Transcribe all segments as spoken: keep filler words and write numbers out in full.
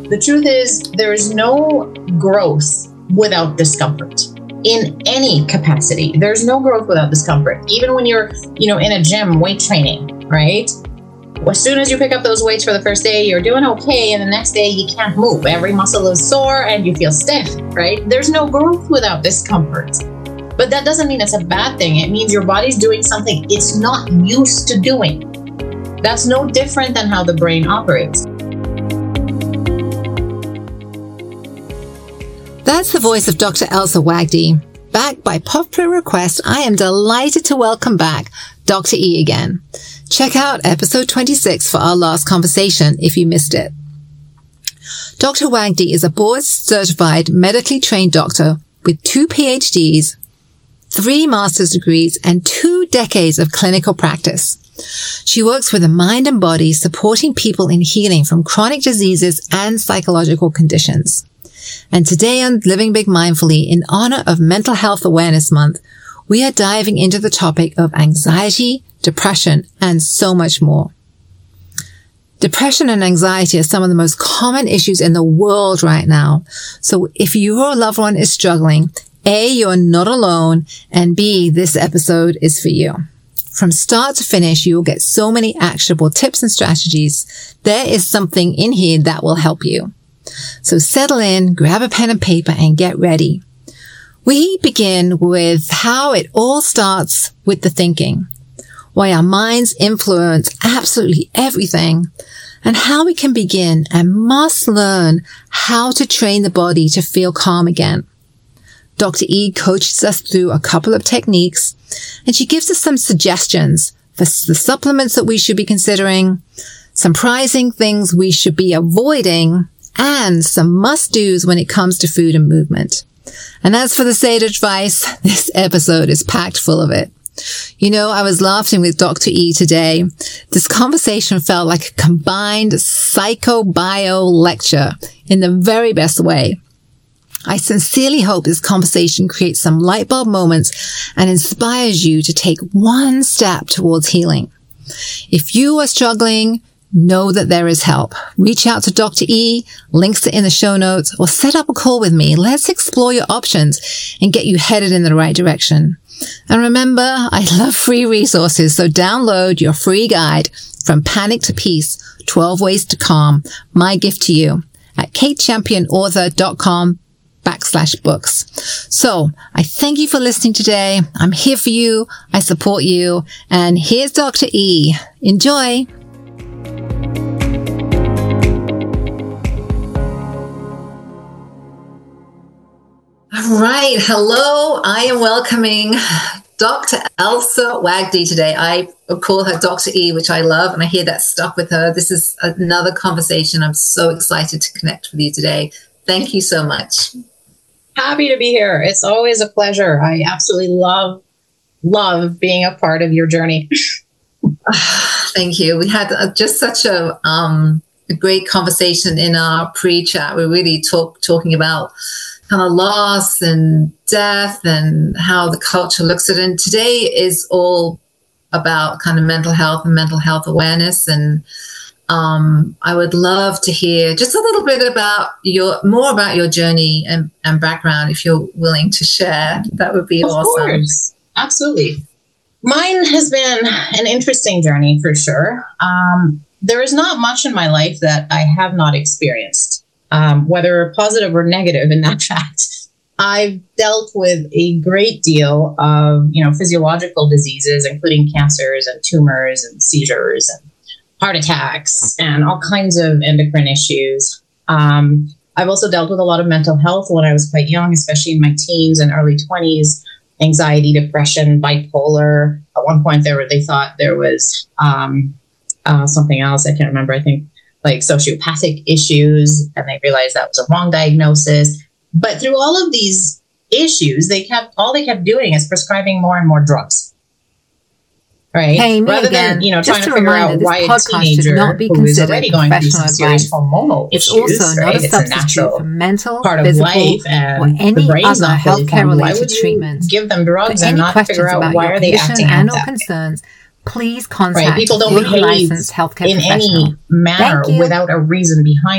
The truth is, there is no growth without discomfort in any capacity. There's no growth without discomfort. Even when you're, you know, in a gym, weight training, right? As soon as you pick up those weights for the first day, you're doing okay. And the next day you can't move. Every muscle is sore and you feel stiff, right? There's no growth without discomfort. But that doesn't mean it's a bad thing. It means your body's doing something it's not used to doing. That's no different than how the brain operates. That's the voice of Doctor Elsa Wagdi. Back by popular request, I am delighted to welcome back Doctor E again. Check out episode twenty-six for our last conversation if you missed it. Doctor Wagdi is a board-certified medically trained doctor with two P H Ds, three master's degrees, and two decades of clinical practice. She works with the mind and body, supporting people in healing from chronic diseases and psychological conditions. And today on Living Big Mindfully, in honor of Mental Health Awareness Month, we are diving into the topic of anxiety, depression, and so much more. Depression and anxiety are some of the most common issues in the world right now. So if your loved one is struggling, A, you're not alone, and B, this episode is for you. From start to finish, you will get so many actionable tips and strategies. There is something in here that will help you. So settle in, grab a pen and paper, and get ready. We begin with how it all starts with the thinking, why our minds influence absolutely everything, and how we can begin and must learn how to train the body to feel calm again. Doctor E coaches us through a couple of techniques, and she gives us some suggestions for the supplements that we should be considering, some surprising things we should be avoiding, and some must-dos when it comes to food and movement. And as for the sage advice, this episode is packed full of it. You know, I was laughing with Doctor E today. This conversation felt like a combined psychobio lecture in the very best way. I sincerely hope this conversation creates some light bulb moments and inspires you to take one step towards healing. If you are struggling, know that there is help. Reach out to Doctor E, links are in the show notes, or set up a call with me. Let's explore your options and get you headed in the right direction. And remember, I love free resources, so download your free guide, From Panic to Peace, twelve Ways to Calm, my gift to you, at katechampionauthor.com backslash books. So I thank you for listening today. I'm here for you. I support you. And here's Doctor E. Enjoy. All right. Hello. I am welcoming Doctor Elsa Wagdi today. I call her Doctor E, which I love, and I hear that stuck with her. This is another conversation. I'm so excited to connect with you today. Thank you so much. Happy to be here. It's always a pleasure. I absolutely love, love being a part of your journey. Thank you. We had uh, just such a, um, a great conversation in our pre-chat. We really talk talking about kind of loss and death and how the culture looks at it. And today is all about kind of mental health and mental health awareness. And um, I would love to hear just a little bit about your, more about your journey and, and background, if you're willing to share. That would be of awesome. Course. Absolutely. Mine has been an interesting journey for sure. Um, there is not much in my life that I have not experienced. Um, whether positive or negative in that fact. I've dealt with a great deal of, you know, physiological diseases, including cancers and tumors and seizures and heart attacks and all kinds of endocrine issues. Um, I've also dealt with a lot of mental health when I was quite young, especially in my teens and early twenties, anxiety, depression, bipolar. At one point there were, they thought there was um, uh, something else. I can't remember. I think like sociopathic issues, and they realized that was a wrong diagnosis. But through all of these issues, they kept all they kept doing is prescribing more and more drugs. Right? Hey, rather again, than, you know, trying to figure reminder, out why a teenager not be who is already going through some serious hormonal it's issues, also right? not a It's substitute a for mental, part of physical, life, and or any the brain's other not fully formed. healthcare Why related would you treatments. give them drugs For and any not questions figure out about why your are they condition acting and out or that concerns, please way? contact Right? People a don't fully behave licensed healthcare in professional. any manner Thank you. without a reason behind it.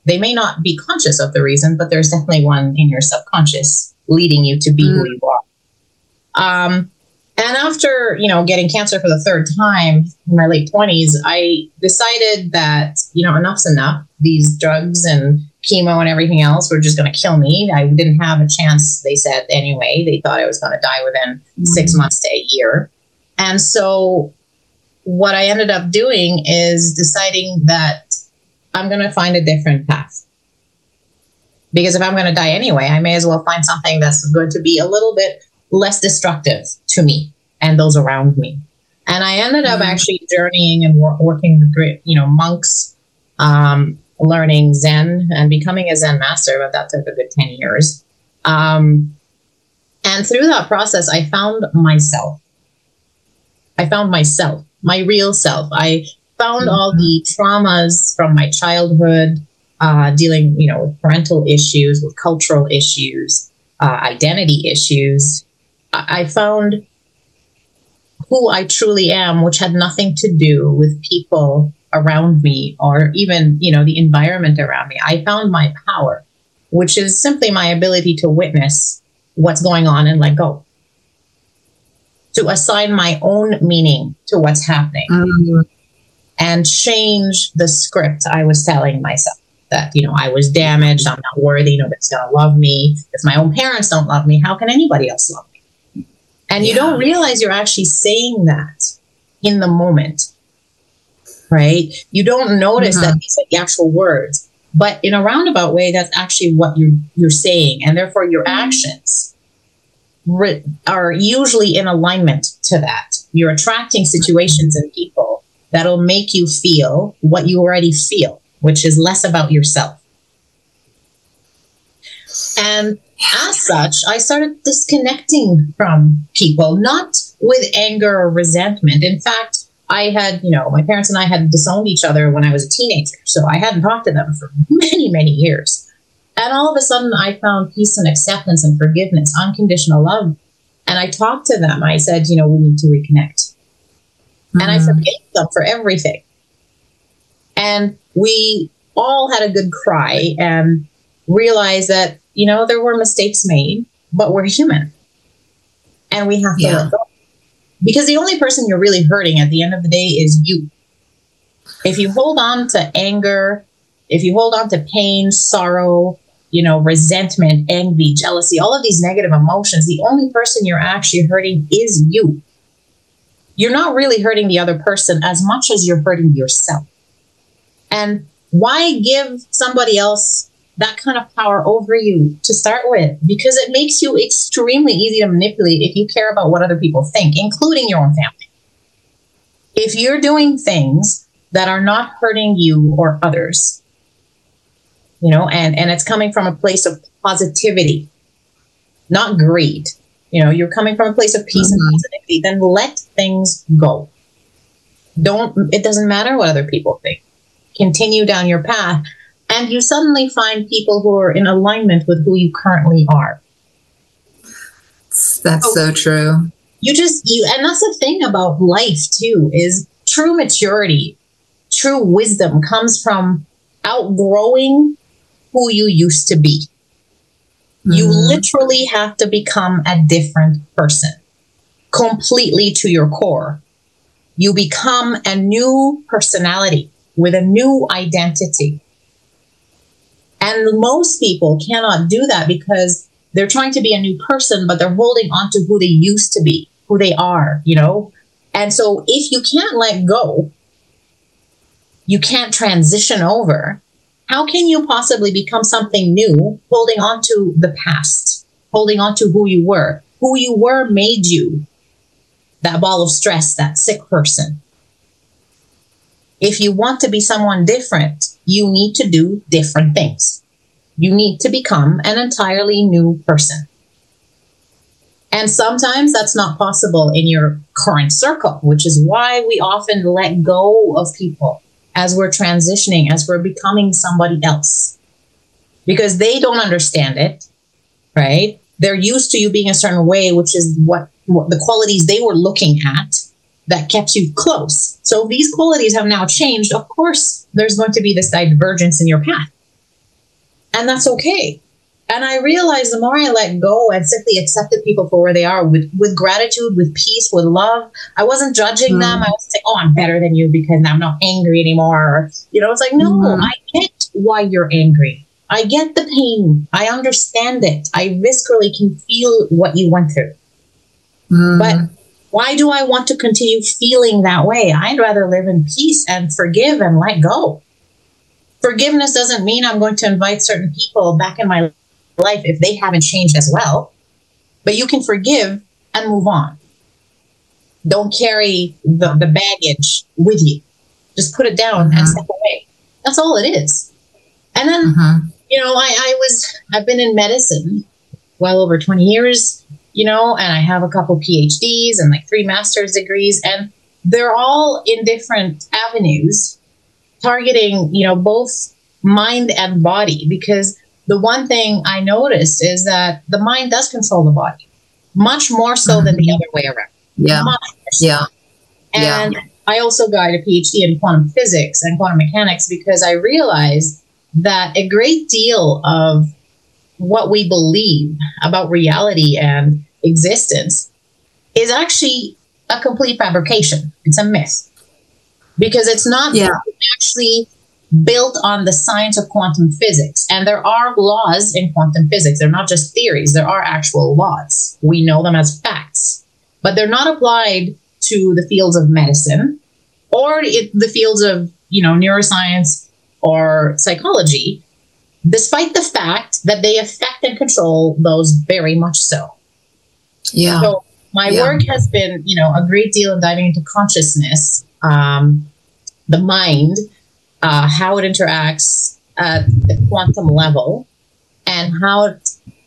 They may not be conscious of the reason, but there's definitely one in your subconscious leading you to be mm. who you are. Um, and after, you know, getting cancer for the third time in my late twenties, I decided that, you know, enough's enough. These drugs and chemo and everything else were just going to kill me. I didn't have a chance, they said, anyway. They thought I was going to die within mm. six months to a year. And so what I ended up doing is deciding that I'm going to find a different path. Because if I'm going to die anyway, I may as well find something that's going to be a little bit less destructive to me and those around me. And I ended up mm-hmm. actually journeying and wor- working with great, you know, monks, um, learning Zen and becoming a Zen master, but that took a good ten years. Um, and through that process, I found myself. I found myself, my real self. I found mm-hmm. all the traumas from my childhood, uh, dealing, you know, with parental issues, with cultural issues, uh, identity issues. I found who I truly am, which had nothing to do with people around me or even, you know, the environment around me. I found my power, which is simply my ability to witness what's going on and let go. To assign my own meaning to what's happening mm-hmm. and change the script I was telling myself. That, you know, I was damaged, I'm not worthy, nobody's going to love me. If my own parents don't love me, how can anybody else love me? And you yeah. don't realize you're actually saying that in the moment, right? You don't notice mm-hmm. that these are the actual words, but in a roundabout way, that's actually what you're you're saying, and therefore your actions re- are usually in alignment to that. You're attracting situations and people that'll make you feel what you already feel, which is less about yourself. And as such, I started disconnecting from people, not with anger or resentment. In fact, I had, you know, my parents and I had disowned each other when I was a teenager. So I hadn't talked to them for many, many years. And all of a sudden, I found peace and acceptance and forgiveness, unconditional love. And I talked to them. I said, you know, we need to reconnect. Mm-hmm. And I forgave them for everything. And we all had a good cry and realized that, you know, there were mistakes made, but we're human. And we have to yeah. let go. Because the only person you're really hurting at the end of the day is you. If you hold on to anger, if you hold on to pain, sorrow, you know, resentment, envy, jealousy, all of these negative emotions, the only person you're actually hurting is you. You're not really hurting the other person as much as you're hurting yourself. And why give somebody else that kind of power over you to start with? Because it makes you extremely easy to manipulate if you care about what other people think, including your own family. If you're doing things that are not hurting you or others, you know, and, and it's coming from a place of positivity, not greed, you know, you're coming from a place of peace mm-hmm. and positivity, then let things go. Don't, it doesn't matter what other people think. Continue down your path. And you suddenly find people who are in alignment with who you currently are. That's so, so true. You just, you, and that's the thing about life too, is true maturity, true wisdom comes from outgrowing who you used to be. Mm-hmm. You literally have to become a different person, completely to your core. You become a new personality with a new identity. And most people cannot do that because they're trying to be a new person, but they're holding on to who they used to be, who they are, you know? And so if you can't let go, you can't transition over, how can you possibly become something new, holding on to the past, holding on to who you were? Who you were made you that ball of stress, that sick person. If you want to be someone different, you need to do different things. You need to become an entirely new person. And sometimes that's not possible in your current circle, which is why we often let go of people as we're transitioning, as we're becoming somebody else. Because they don't understand it, right? They're used to you being a certain way, which is what, what the qualities they were looking at that kept you close. So these qualities have now changed. Of course, there's going to be this divergence in your path. And that's okay. And I realized the more I let go and simply accepted people for where they are with, with gratitude, with peace, with love, I wasn't judging mm. them. I wasn't saying, oh, I'm better than you because I'm not angry anymore. You know, it's like, no, mm. I get why you're angry. I get the pain. I understand it. I viscerally can feel what you went through. Mm. But why do I want to continue feeling that way? I'd rather live in peace and forgive and let go. Forgiveness doesn't mean I'm going to invite certain people back in my life if they haven't changed as well. But you can forgive and move on. Don't carry the, the baggage with you. Just put it down mm-hmm. and step away. That's all it is. And then, mm-hmm. you know, I, I was, I've been in medicine well over twenty years, you know, and I have a couple P H Ds and like three master's degrees, and they're all in different avenues targeting, you know, both mind and body, because the one thing I noticed is that the mind does control the body much more so mm-hmm. than the other way around. Yeah. So. Yeah. And yeah. I also got a P H D in quantum physics and quantum mechanics because I realized that a great deal of what we believe about reality and existence is actually a complete fabrication. It's a myth because it's not yeah. actually built on the science of quantum physics. And there are laws in quantum physics. They're not just theories. There are actual laws. We know them as facts, but they're not applied to the fields of medicine or it, the fields of, you know, neuroscience or psychology, despite the fact that they affect and control those very much so. Yeah. So my yeah. work has been, you know, a great deal in diving into consciousness, um, the mind, uh, how it interacts at the quantum level, and how it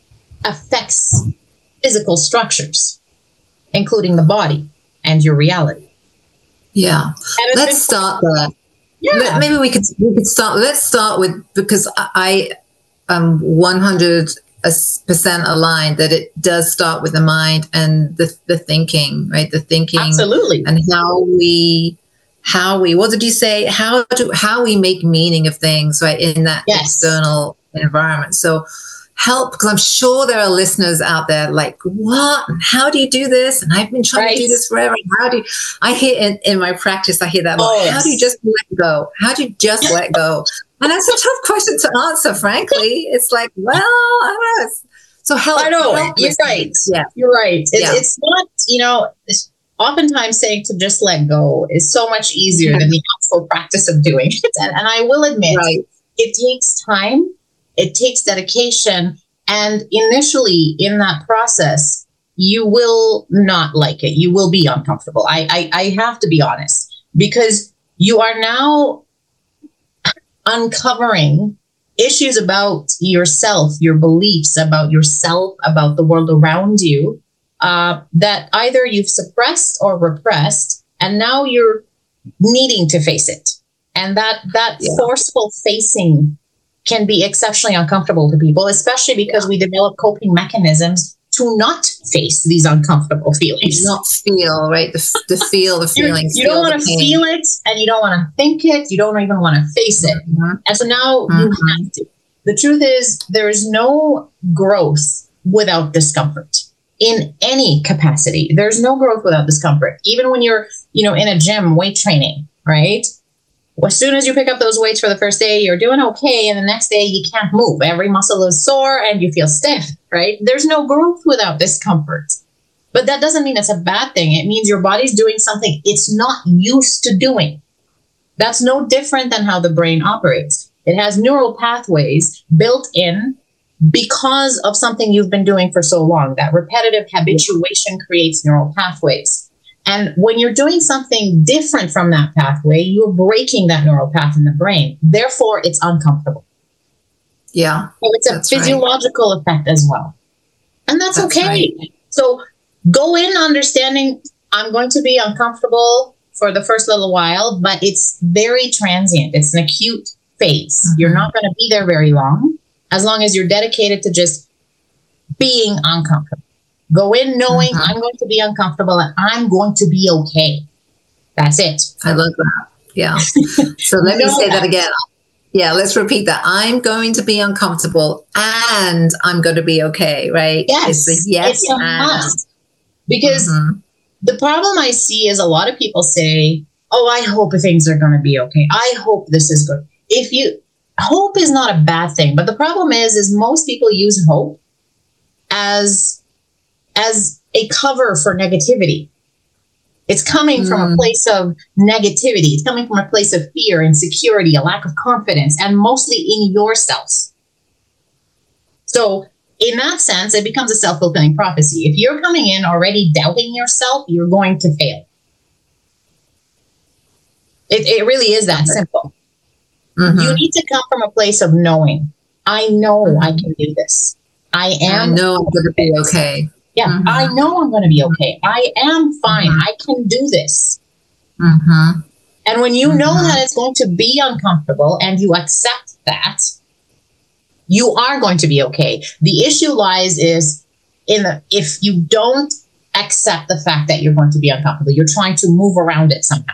affects physical structures, including the body and your reality. Yeah. Let's start there. Yeah. Maybe we could we could start. Let's start with, because I am one hundred percent aligned that it does start with the mind and the the thinking, right? The thinking, absolutely, and how we how we what did you say? How do how we make meaning of things, right, in that yes. external environment. So help, because I'm sure there are listeners out there like, what? How do you do this? And I've been trying right. to do this forever. How do you, I hear in, in my practice, I hear that a lot. Oh, yes. How do you just let go? How do you just let go? And that's a tough question to answer, frankly. It's like, well, I don't know. So help. I know. Help you're listen. right. Yeah. You're right. It's, yeah. it's not, you know, it's oftentimes saying to just let go is so much easier yeah. than the actual practice of doing it. And, and I will admit, right. it takes time. It takes dedication. And initially in that process, you will not like it. You will be uncomfortable. I, I, I have to be honest, because you are now uncovering issues about yourself, your beliefs about yourself, about the world around you, uh, that either you've suppressed or repressed, and now you're needing to face it. And that, that yeah. forceful facing can be exceptionally uncomfortable to people, especially because we develop coping mechanisms to not face these uncomfortable feelings. Not feel, right? The, the feel, the feelings. You, you don't want to feel it, and you don't want to think it. You don't even want to face it. Mm-hmm. And so now mm-hmm. you have to. The truth is, there is no growth without discomfort in any capacity. There's no growth without discomfort. Even when you're, you know, in a gym, weight training, right? As soon as you pick up those weights for the first day, you're doing okay. And the next day you can't move. Every muscle is sore and you feel stiff, right? There's no growth without discomfort. But that doesn't mean it's a bad thing. It means your body's doing something it's not used to doing. That's no different than how the brain operates. It has neural pathways built in because of something you've been doing for so long. That repetitive habituation creates neural pathways. And when you're doing something different from that pathway, you're breaking that neural path in the brain. Therefore, it's uncomfortable. Yeah. So it's a physiological right. effect as well. And that's, that's okay. Right. So go in understanding I'm going to be uncomfortable for the first little while, but it's very transient. It's an acute phase. Mm-hmm. You're not going to be there very long, as long as you're dedicated to just being uncomfortable. Go in knowing mm-hmm. I'm going to be uncomfortable and I'm going to be okay. That's it. I love that. Yeah. So let me say that again. Yeah, let's repeat that. I'm going to be uncomfortable and I'm going to be okay, right? Yes. It's a yes. It's a must. Because mm-hmm. the problem I see is a lot of people say, oh, I hope things are going to be okay. I hope this is good. If you, hope is not a bad thing. But the problem is, is most people use hope as, as a cover for negativity. It's coming mm. from a place of negativity. It's coming from a place of fear, insecurity, a lack of confidence, and mostly in yourselves. So in that sense, it becomes a self-fulfilling prophecy. If you're coming in already doubting yourself, you're going to fail. It, it really is that simple. Mm-hmm. You need to come from a place of knowing, I know mm-hmm. I can do this. I am. I know I'm going to be okay. Yeah, mm-hmm. I know I'm going to be okay. I am fine. Mm-hmm. I can do this. Mm-hmm. And when you mm-hmm. know that it's going to be uncomfortable and you accept that, you are going to be okay. The issue lies is in the, if you don't accept the fact that you're going to be uncomfortable, you're trying to move around it somehow.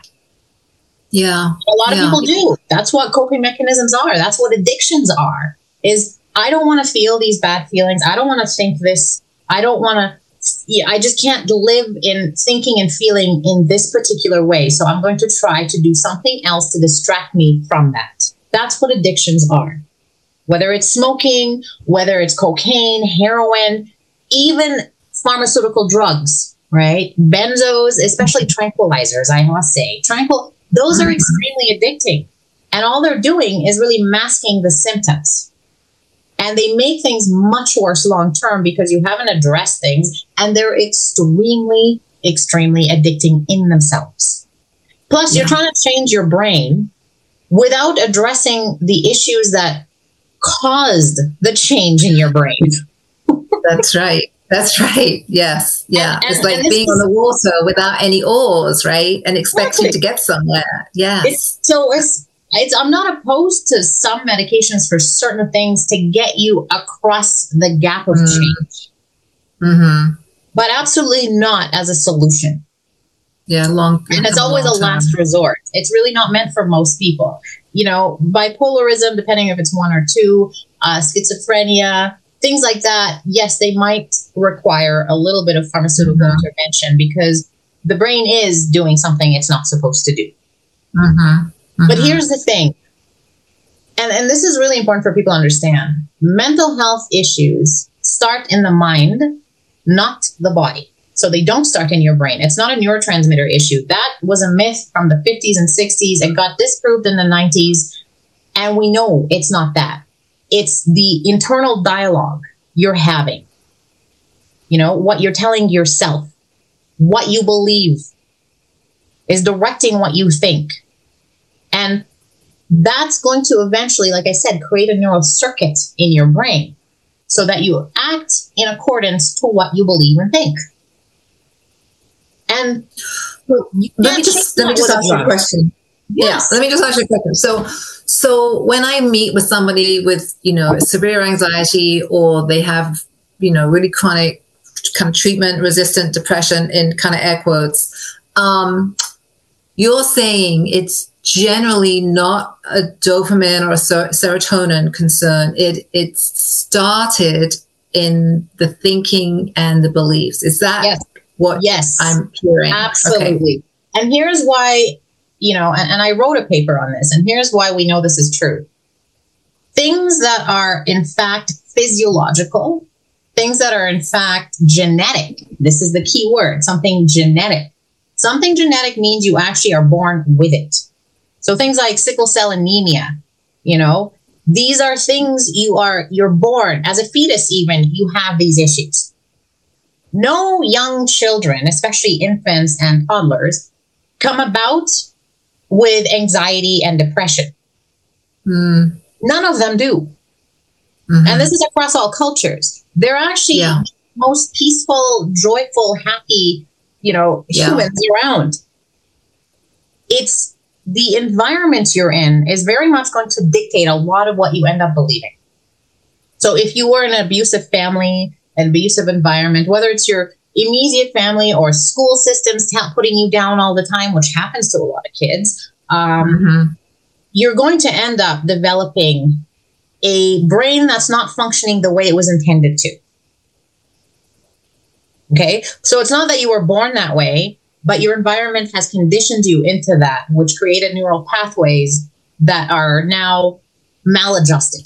Yeah. A lot yeah. of people do. That's what coping mechanisms are. That's what addictions are, is I don't want to feel these bad feelings. I don't want to think this. I don't want to, yeah, I just can't live in thinking and feeling in this particular way. So I'm going to try to do something else to distract me from that. That's what addictions are. Whether it's smoking, whether it's cocaine, heroin, even pharmaceutical drugs, right? Benzos, especially tranquilizers, I must say. Tranquil, those are extremely addicting. And all they're doing is really masking the symptoms. And they make things much worse long term because you haven't addressed things, and they're extremely, extremely addicting in themselves. Plus, yeah. you're trying to change your brain without addressing the issues that caused the change in your brain. That's right. That's right. Yes. Yeah. And, and, it's like being on the water without any oars, right? And expecting exactly. to get somewhere. Yes. It's, so it's, It's, I'm not opposed to some medications for certain things to get you across the gap of mm. change. Mm-hmm. But absolutely not as a solution. Yeah, long. And it's always a last resort. It's really not meant for most people. You know, bipolarism, depending if it's one or two, uh, schizophrenia, things like that. Yes, they might require a little bit of pharmaceutical mm-hmm. intervention because the brain is doing something it's not supposed to do. Mm-hmm. Mm-hmm. But here's the thing, and, and this is really important for people to understand. Mental health issues start in the mind, not the body. So they don't start in your brain. It's not a neurotransmitter issue. That was a myth from the fifties and sixties. It got disproved in the nineties. And we know it's not that. It's the internal dialogue you're having. You know, what you're telling yourself, what you believe is directing what you think. And that's going to eventually, like I said, create a neural circuit in your brain so that you act in accordance to what you believe and think. And let me just let me just ask you a question. Yes. Yeah, let me just ask you a question. So, so when I meet with somebody with, you know, severe anxiety, or they have, you know, really chronic kind of treatment-resistant depression, in kind of air quotes, um, you're saying it's generally not a dopamine or a ser- serotonin concern. It it started in the thinking and the beliefs. Is that yes. what yes. I'm hearing? Absolutely. Okay. And here's why, you know, and, and I wrote a paper on this, and here's why we know this is true. Things that are in fact physiological, things that are in fact genetic, this is the key word, something genetic. Something genetic means you actually are born with it. So things like sickle cell anemia, you know, these are things you are, you're born as a fetus, even you have these issues. No young children, especially infants and toddlers, come about with anxiety and depression. Mm. None of them do. Mm-hmm. And this is across all cultures. They're actually yeah. most peaceful, joyful, happy, you know, yeah. humans around. It's the environment you're in is very much going to dictate a lot of what you end up believing. So if you were in an abusive family, an abusive environment, whether it's your immediate family or school systems t- putting you down all the time, which happens to a lot of kids, um, mm-hmm. you're going to end up developing a brain that's not functioning the way it was intended to. Okay, so it's not that you were born that way, but your environment has conditioned you into that, which created neural pathways that are now maladjusted.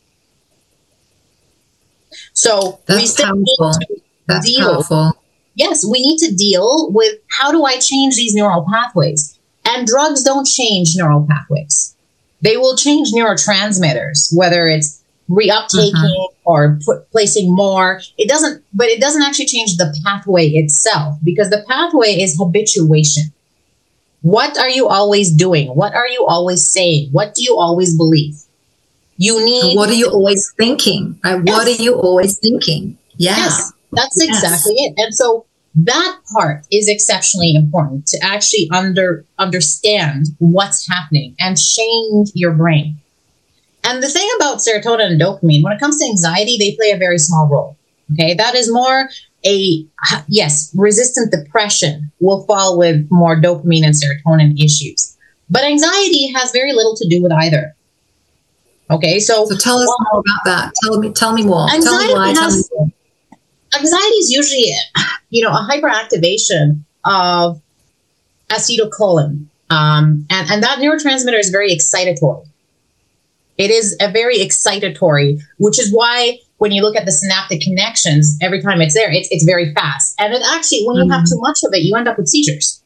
So That's we still powerful. need to That's deal. powerful. Yes, we need to deal with how do I change these neural pathways? And drugs don't change neural pathways. They will change neurotransmitters, whether it's reuptaking mm-hmm. or put, placing more. It doesn't, but it doesn't actually change the pathway itself, because the pathway is habituation. What are you always doing? What are you always saying? What do you always believe? You need. What are you always thinking? Right? Yes. What are you always thinking? Yeah. Yes, that's yes. exactly it. And so that part is exceptionally important, to actually under understand what's happening and change your brain. And the thing about serotonin and dopamine, when it comes to anxiety, they play a very small role. Okay, that is more a, yes, resistant depression will fall with more dopamine and serotonin issues. But anxiety has very little to do with either. Okay, so. So tell us well, more about that. Tell me, tell me more. Anxiety tell me why. Has, tell me more. Anxiety is usually, you know, a hyperactivation of acetylcholine. Um, and, and that neurotransmitter is very excitatory. It is a very excitatory, which is why when you look at the synaptic connections, every time it's there, it's it's very fast. And it actually, when you mm-hmm. have too much of it, you end up with seizures.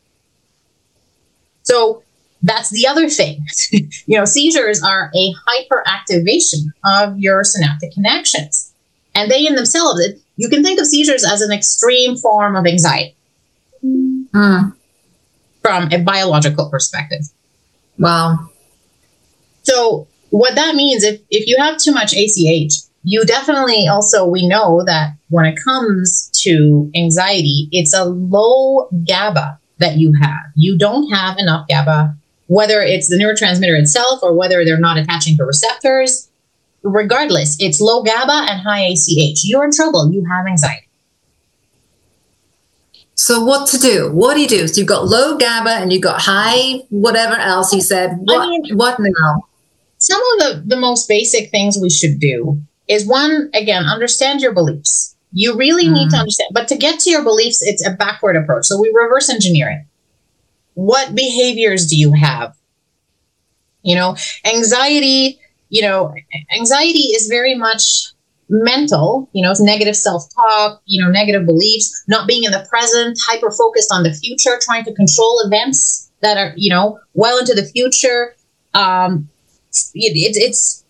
So that's the other thing. You know, seizures are a hyperactivation of your synaptic connections. And they in themselves, it, you can think of seizures as an extreme form of anxiety mm. from a biological perspective. Wow. So what that means, if, if you have too much A C H, you definitely also, we know that when it comes to anxiety, it's a low GABA that you have. You don't have enough GABA, whether it's the neurotransmitter itself or whether they're not attaching to receptors. Regardless, it's low GABA and high A C H. You're in trouble. You have anxiety. So what to do? What do you do? So you've got low GABA and you've got high whatever else you said. What, I mean, what now? Some of the, the most basic things we should do is, one, again, understand your beliefs. You really mm. need to understand. But to get to your beliefs, it's a backward approach. So we reverse engineer it. What behaviors do you have? You know, anxiety... You know, anxiety is very much mental, you know, it's negative self-talk, you know, negative beliefs, not being in the present, hyper-focused on the future, trying to control events that are, you know, well into the future. Um, it, it, it's,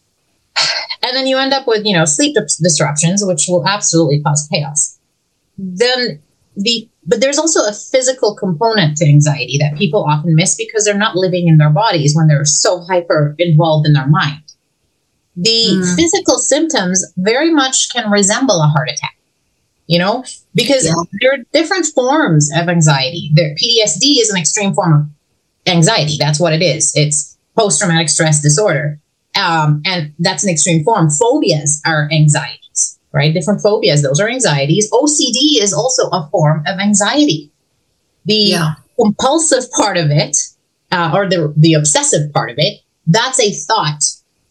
and then you end up with, you know, sleep disruptions, which will absolutely cause chaos. Then the, but there's also a physical component to anxiety that people often miss because they're not living in their bodies when they're so hyper involved in their mind. The mm. physical symptoms very much can resemble a heart attack, you know, because yeah. there are different forms of anxiety. There, P T S D is an extreme form of anxiety. That's what it is. It's post-traumatic stress disorder. Um, and that's an extreme form. Phobias are anxieties. Right? Different phobias, those are anxieties. O C D is also a form of anxiety. The yeah. compulsive part of it, uh, or the, the obsessive part of it, that's a thought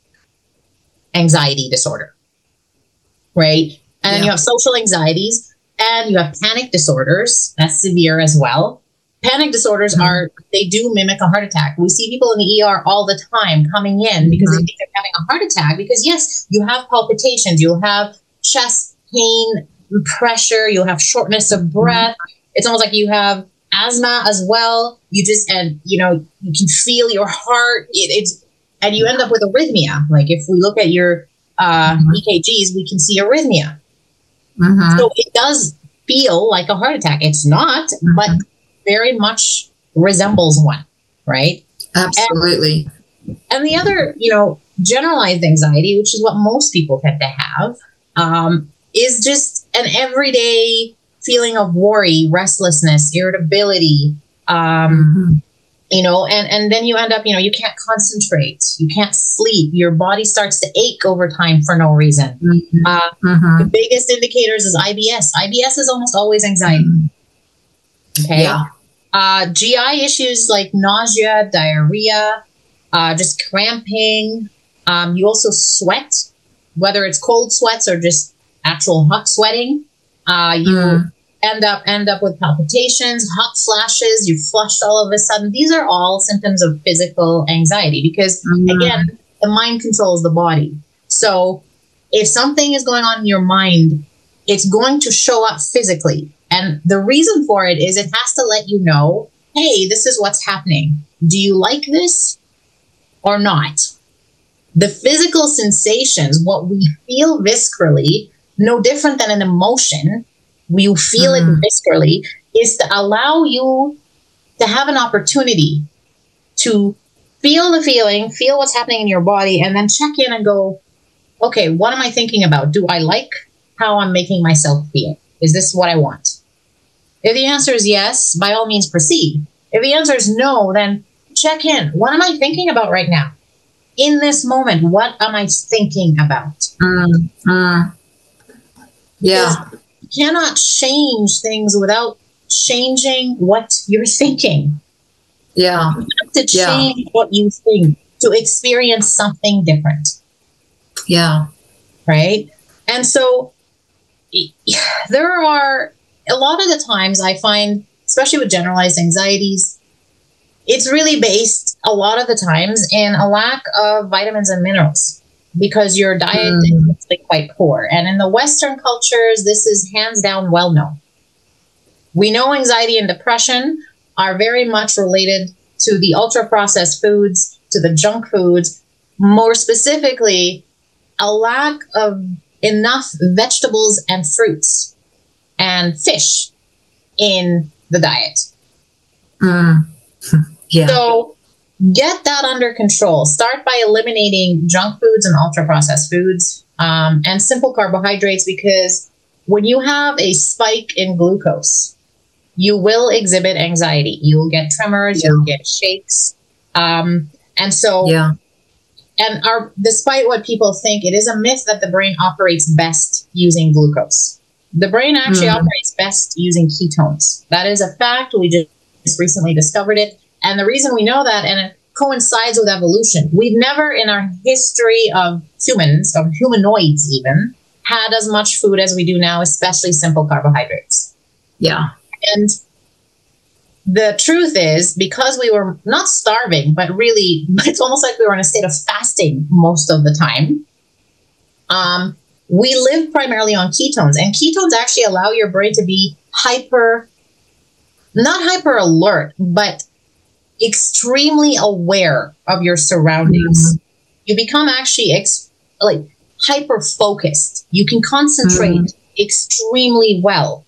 anxiety disorder. Right? And yeah. then you have social anxieties, and you have panic disorders. That's severe as well. Panic disorders mm-hmm. are, they do mimic a heart attack. We see people in the E R all the time coming in because mm-hmm. they think they're having a heart attack because, yes, you have palpitations, you'll have chest pain, pressure, you'll have shortness of breath. Mm-hmm. It's almost like you have asthma as well. You just, and you know, you can feel your heart. It, it's, and you end up with arrhythmia. Like if we look at your uh, mm-hmm. E K Gs, we can see arrhythmia. Mm-hmm. So it does feel like a heart attack. It's not, mm-hmm. but very much resembles one, right? Absolutely. And, and the other, you know, generalized anxiety, which is what most people tend to have, Um, is just an everyday feeling of worry, restlessness, irritability, um, mm-hmm. you know, and, and then you end up, you know, you can't concentrate, you can't sleep, your body starts to ache over time for no reason. Mm-hmm. Uh, mm-hmm. The biggest indicators is I B S. I B S is almost always anxiety. Mm-hmm. Okay. Yeah. Uh, G I issues like nausea, diarrhea, uh, just cramping. Um, you also sweat, whether it's cold sweats or just actual hot sweating. Uh, you mm. end up end up with palpitations, hot flashes. You flushed all of a sudden. These are all symptoms of physical anxiety because, mm. again, the mind controls the body. So if something is going on in your mind, it's going to show up physically. And the reason for it is it has to let you know, hey, this is what's happening. Do you like this or not? The physical sensations, what we feel viscerally, no different than an emotion, we feel mm. it viscerally, is to allow you to have an opportunity to feel the feeling, feel what's happening in your body, and then check in and go, okay, what am I thinking about? Do I like how I'm making myself feel? Is this what I want? If the answer is yes, by all means proceed. If the answer is no, then check in. What am I thinking about right now? In this moment, what am I thinking about? Mm, mm. Yeah. Because you cannot change things without changing what you're thinking. Yeah. You have to change yeah. what you think to experience something different. Yeah. Right? And so there are a lot of the times I find, especially with generalized anxieties, it's really based a lot of the times in a lack of vitamins and minerals because your diet mm. is actually quite poor. And in the Western cultures, this is hands down well known. We know anxiety and depression are very much related to the ultra-processed foods, to the junk foods, more specifically, a lack of enough vegetables and fruits and fish in the diet. Mm. Yeah. So get that under control. Start by eliminating junk foods and ultra-processed foods um, and simple carbohydrates, because when you have a spike in glucose, you will exhibit anxiety. You'll get tremors, yeah. you'll get shakes. Um, and so, yeah. and our, despite what people think, it is a myth that the brain operates best using glucose. The brain actually mm. operates best using ketones. That is a fact. We just recently discovered it. And the reason we know that, and it coincides with evolution, we've never in our history of humans, of humanoids even, had as much food as we do now, especially simple carbohydrates. Yeah. And the truth is, because we were not starving, but really, it's almost like we were in a state of fasting most of the time. Um, we live primarily on ketones, and ketones actually allow your brain to be hyper, not hyper alert, but extremely aware of your surroundings. Mm. You become actually ex- like hyper focused. You can concentrate mm. extremely well.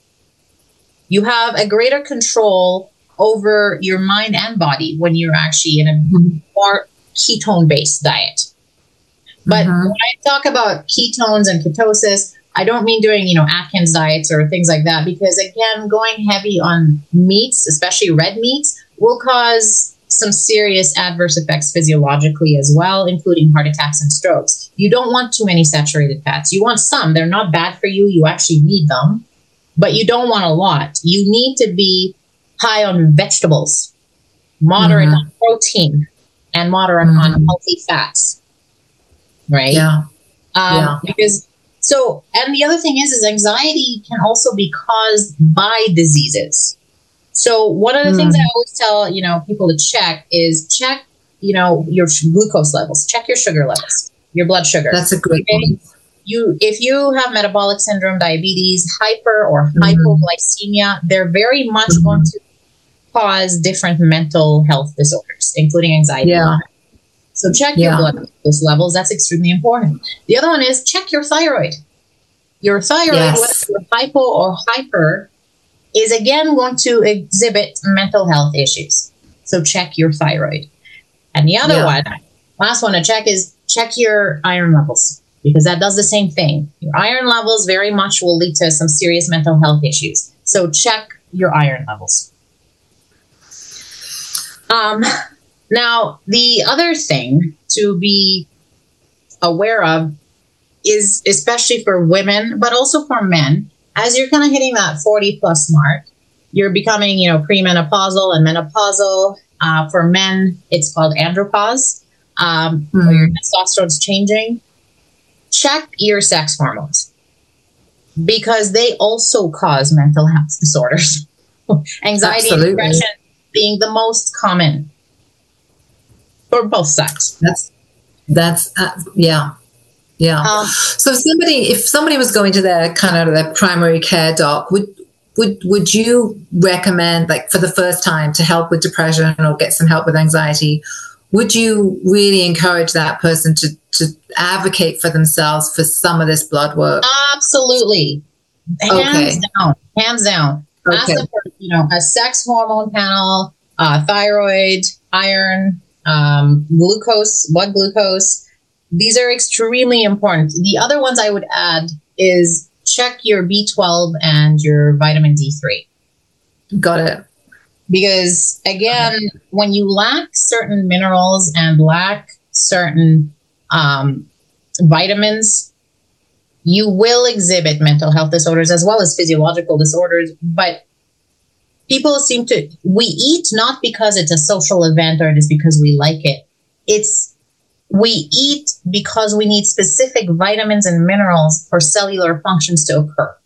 You have a greater control over your mind and body when you're actually in a mm. more ketone-based diet. But mm-hmm. when I talk about ketones and ketosis, I don't mean doing, you know, Atkins diets or things like that, because again, going heavy on meats, especially red meats, will cause some serious adverse effects physiologically as well, including heart attacks and strokes. You don't want too many saturated fats. You want some. They're not bad for you. You actually need them, but you don't want a lot. You need to be high on vegetables, moderate mm-hmm. on protein, and moderate mm-hmm. on healthy fats. Right? Yeah. Um, yeah. Because so, and the other thing is, is anxiety can also be caused by diseases. So one of the mm. things I always tell, you know, people to check is check, you know, your glucose levels, check your sugar levels, your blood sugar. That's a great okay? point. You, if you have metabolic syndrome, diabetes, hyper or mm. hypoglycemia, they're very much mm. going to cause different mental health disorders, including anxiety. Yeah. So check yeah. your blood glucose levels. That's extremely important. The other one is check your thyroid. Your thyroid, yes. whether you're hypo or hyper, is again going to exhibit mental health issues. So check your thyroid. And the other yeah. one, last one to check is check your iron levels, because that does the same thing. Your iron levels very much will lead to some serious mental health issues. So check your iron levels. Um, now, the other thing to be aware of is, especially for women, but also for men, as you're kind of hitting that forty plus mark, you're becoming, you know, premenopausal and menopausal, Uh, for men, it's called andropause, um, Mm-hmm. where your testosterone's changing. Check your sex hormones because they also cause mental health disorders. Anxiety Absolutely. and depression being the most common for both sides. That's, that's, uh, yeah. Yeah. Um, so somebody, if somebody was going to their kind of their primary care doc, would, would, would you recommend, like, for the first time to help with depression or get some help with anxiety, would you really encourage that person to, to advocate for themselves for some of this blood work? Absolutely. Hands Okay. down. Hands down. Okay. Ask them for, you know, a sex hormone panel, uh, thyroid, iron, um, glucose, blood glucose. These are extremely important. The other ones I would add is check your B twelve and your vitamin D three. Got it. Because again, when you lack certain minerals and lack certain um, vitamins, you will exhibit mental health disorders as well as physiological disorders. But people seem to, we eat not because it's a social event or it is because we like it. It's, we eat because we need specific vitamins and minerals for cellular functions to occur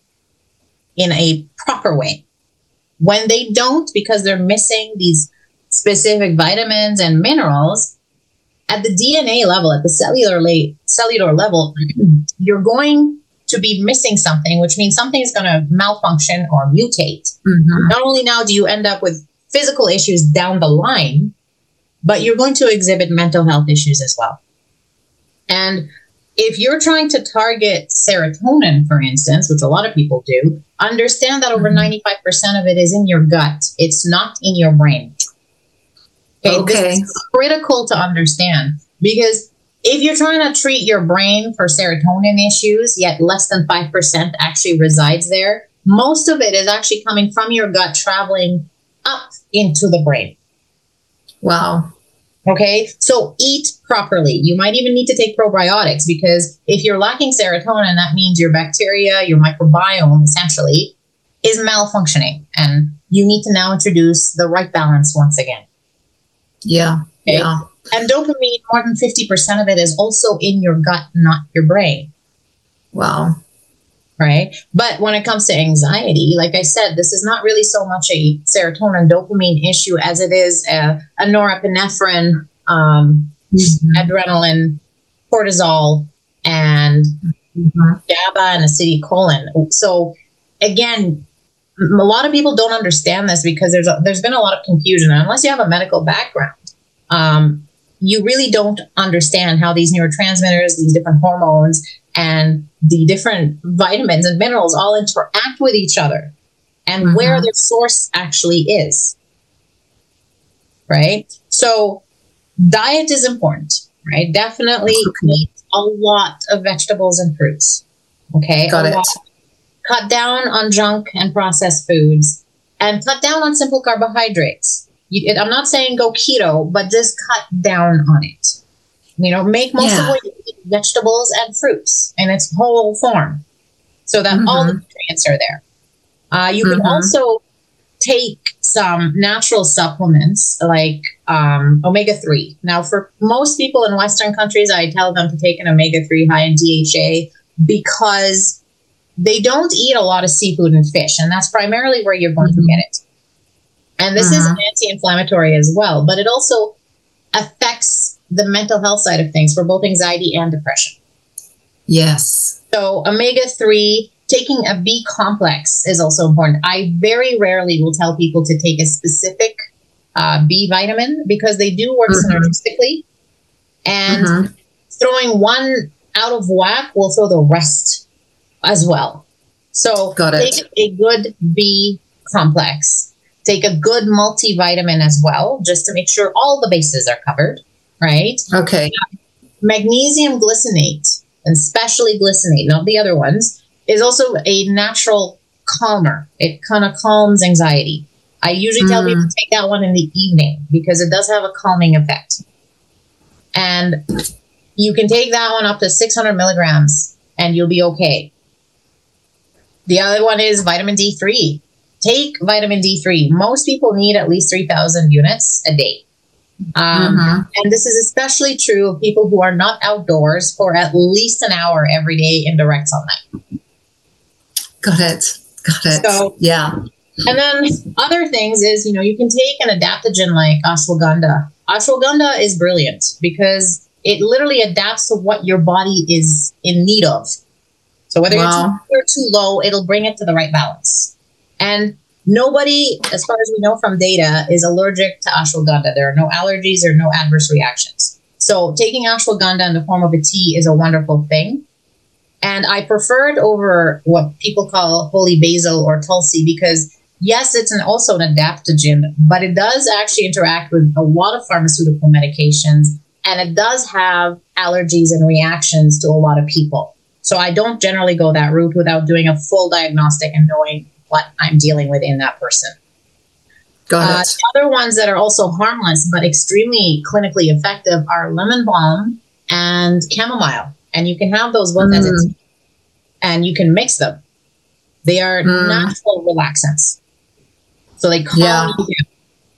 in a proper way. When they don't, because they're missing these specific vitamins and minerals, at the D N A level, at the cellular la- cellular level, you're going to be missing something, which means something is going to malfunction or mutate. Mm-hmm. Not only now do you end up with physical issues down the line, but you're going to exhibit mental health issues as well. And if you're trying to target serotonin, for instance, which a lot of people do, understand that over Mm-hmm. ninety-five percent of it is in your gut. It's not in your brain. Okay, Okay. This is critical to understand because if you're trying to treat your brain for serotonin issues, yet less than five percent actually resides there, most of it is actually coming from your gut, traveling up into the brain. Wow. Okay, so eat properly. You might even need to take probiotics because if you're lacking serotonin, that means your bacteria, your microbiome essentially is malfunctioning. And you need to now introduce the right balance once again. Yeah. Okay? Yeah. And dopamine, more than fifty percent of it is also in your gut, not your brain. Wow. Right? But when it comes to anxiety, like I said, this is not really so much a serotonin dopamine issue as it is a, a norepinephrine, um, Mm-hmm. adrenaline, cortisol, and Mm-hmm. GABA and acetylcholine. So again, a lot of people don't understand this because there's a, there's been a lot of confusion. And unless you have a medical background, um, you really don't understand how these neurotransmitters, these different hormones, and the different vitamins and minerals all interact with each other and Mm-hmm. where their source actually is. Right? So diet is important, right? Definitely Okay. eat a lot of vegetables and fruits. Okay? Got A it. lot. Cut down on junk and processed foods and cut down on simple carbohydrates. You, it, I'm not saying go keto, but just cut down on it. You know, make most Yeah. of what you eat vegetables and fruits in its whole form so that all the Mhm. nutrients are there. Uh, you can Mhm. also take some natural supplements like um, omega three. Now, for most people in Western countries, I tell them to take an omega three high in D H A because they don't eat a lot of seafood and fish, and that's primarily where you're going Mhm. to get it. And this is Mhm. anti-inflammatory as well, but it also affects the mental health side of things for both anxiety and depression. Yes. So omega three, taking a B complex is also important. I very rarely will tell people to take a specific uh, B vitamin because they do work Mhm. synergistically. And Mhm. throwing one out of whack will throw the rest as well. So Got it. take a good B complex. Take a good multivitamin as well, just to make sure all the bases are covered, right? Okay. Magnesium glycinate, and especially glycinate, not the other ones, is also a natural calmer. It kind of calms anxiety. I usually tell Mm. people to take that one in the evening because it does have a calming effect. And you can take that one up to six hundred milligrams and you'll be okay. The other one is vitamin D three. take vitamin D three. Most people need at least three thousand units a day. Um, mm-hmm. And this is especially true of people who are not outdoors for at least an hour every day in direct sunlight. Got it. Got it. So, yeah. And then other things is, you know, you can take an adaptogen like ashwagandha. Ashwagandha is brilliant because it literally adapts to what your body is in need of. So whether wow. you're too high or too low, it'll bring it to the right balance. And nobody, as far as we know from data, is allergic to ashwagandha. There are no allergies or no adverse reactions. So taking ashwagandha in the form of a tea is a wonderful thing. And I prefer it over what people call holy basil or tulsi because, yes, it's an, also an adaptogen, but it does actually interact with a lot of pharmaceutical medications, and it does have allergies and reactions to a lot of people. So I don't generally go that route without doing a full diagnostic and knowing what I'm dealing with in that person. Got uh, it. The other ones that are also harmless but extremely clinically effective are lemon balm and chamomile. And you can have those both mm. as a tea, and you can mix them. They are mm. natural relaxants. So they calm yeah. you down.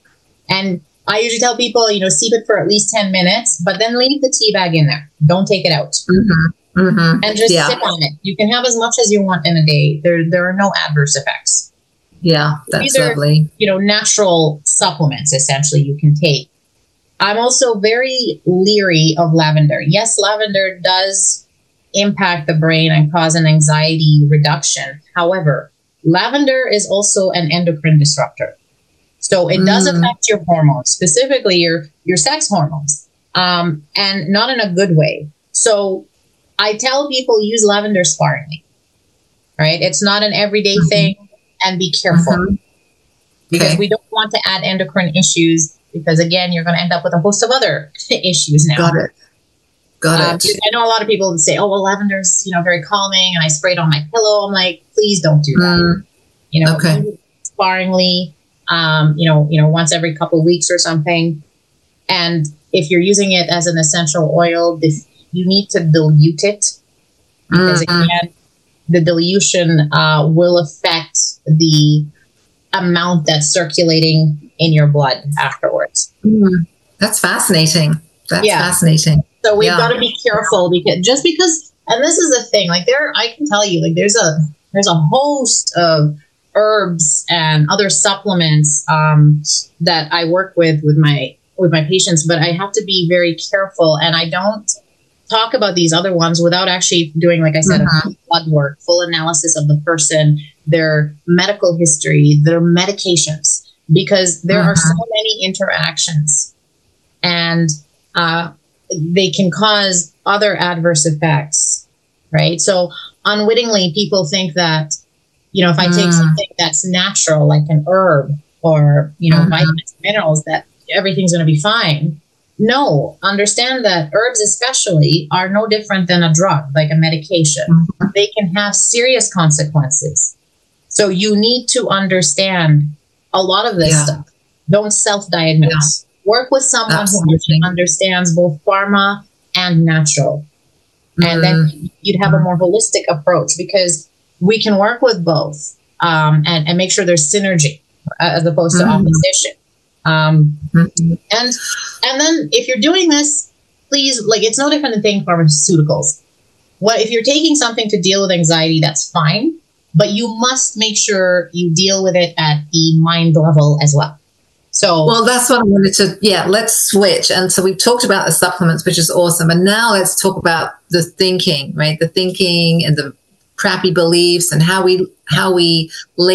And I usually tell people, you know, steep it for at least ten minutes, but then leave the tea bag in there. Don't take it out. Mm-hmm. Mm-hmm. And just yeah. sip on it. You can have as much as you want in a day. There there are no adverse effects. Yeah, that's These are, lovely. You know, natural supplements, essentially, you can take. I'm also very leery of lavender. Yes, lavender does impact the brain and cause an anxiety reduction. However, lavender is also an endocrine disruptor. So it does mm. affect your hormones, specifically your, your sex hormones, um, and not in a good way. So I tell people use lavender sparingly, right? It's not an everyday mm-hmm. thing, and be careful mm-hmm. because okay. we don't want to add endocrine issues because, again, you're going to end up with a host of other issues now. Got it. Got um, it. I know a lot of people say, oh, well, lavender's, you know, very calming and I spray it on my pillow. I'm like, please don't do that. Mm. You know, okay. sparingly, um, you know, you know, once every couple of weeks or something. And if you're using it as an essential oil, this, you need to dilute it because, mm-hmm. again, the dilution uh, will affect the amount that's circulating in your blood afterwards. Mm. That's fascinating. That's yeah. fascinating. So we've yeah. got to be careful because just because, and this is the thing, like there, I can tell you, like there's a there's a host of herbs and other supplements um, that I work with with my with my patients, but I have to be very careful, and I don't talk about these other ones without actually doing, like I said, mm-hmm. a blood work, full analysis of the person, their medical history, their medications, because there mm-hmm. are so many interactions, and uh, they can cause other adverse effects, right? So unwittingly, people think that, you know, if I take mm. something that's natural, like an herb or, you know, mm-hmm. vitamins, minerals, that everything's going to be fine. No, understand that herbs especially are no different than a drug, like a medication. Mm-hmm. They can have serious consequences. So you need to understand a lot of this yeah. stuff. Don't self-diagnose. Yeah. Work with someone Absolutely. who understands both pharma and natural. Mm-hmm. And then you'd have a more holistic approach because we can work with both um, and, and make sure there's synergy uh, as opposed to mm-hmm. opposition. Um, mm-hmm. And and then if you're doing this, please, like, it's no different than taking pharmaceuticals. What if you're taking something to deal with anxiety, that's fine, but you must make sure you deal with it at the mind level as well. So, well, that's what I wanted to, yeah, let's switch. And so we've talked about the supplements, which is awesome. And now let's talk about the thinking, right? The thinking and the crappy beliefs and how we how we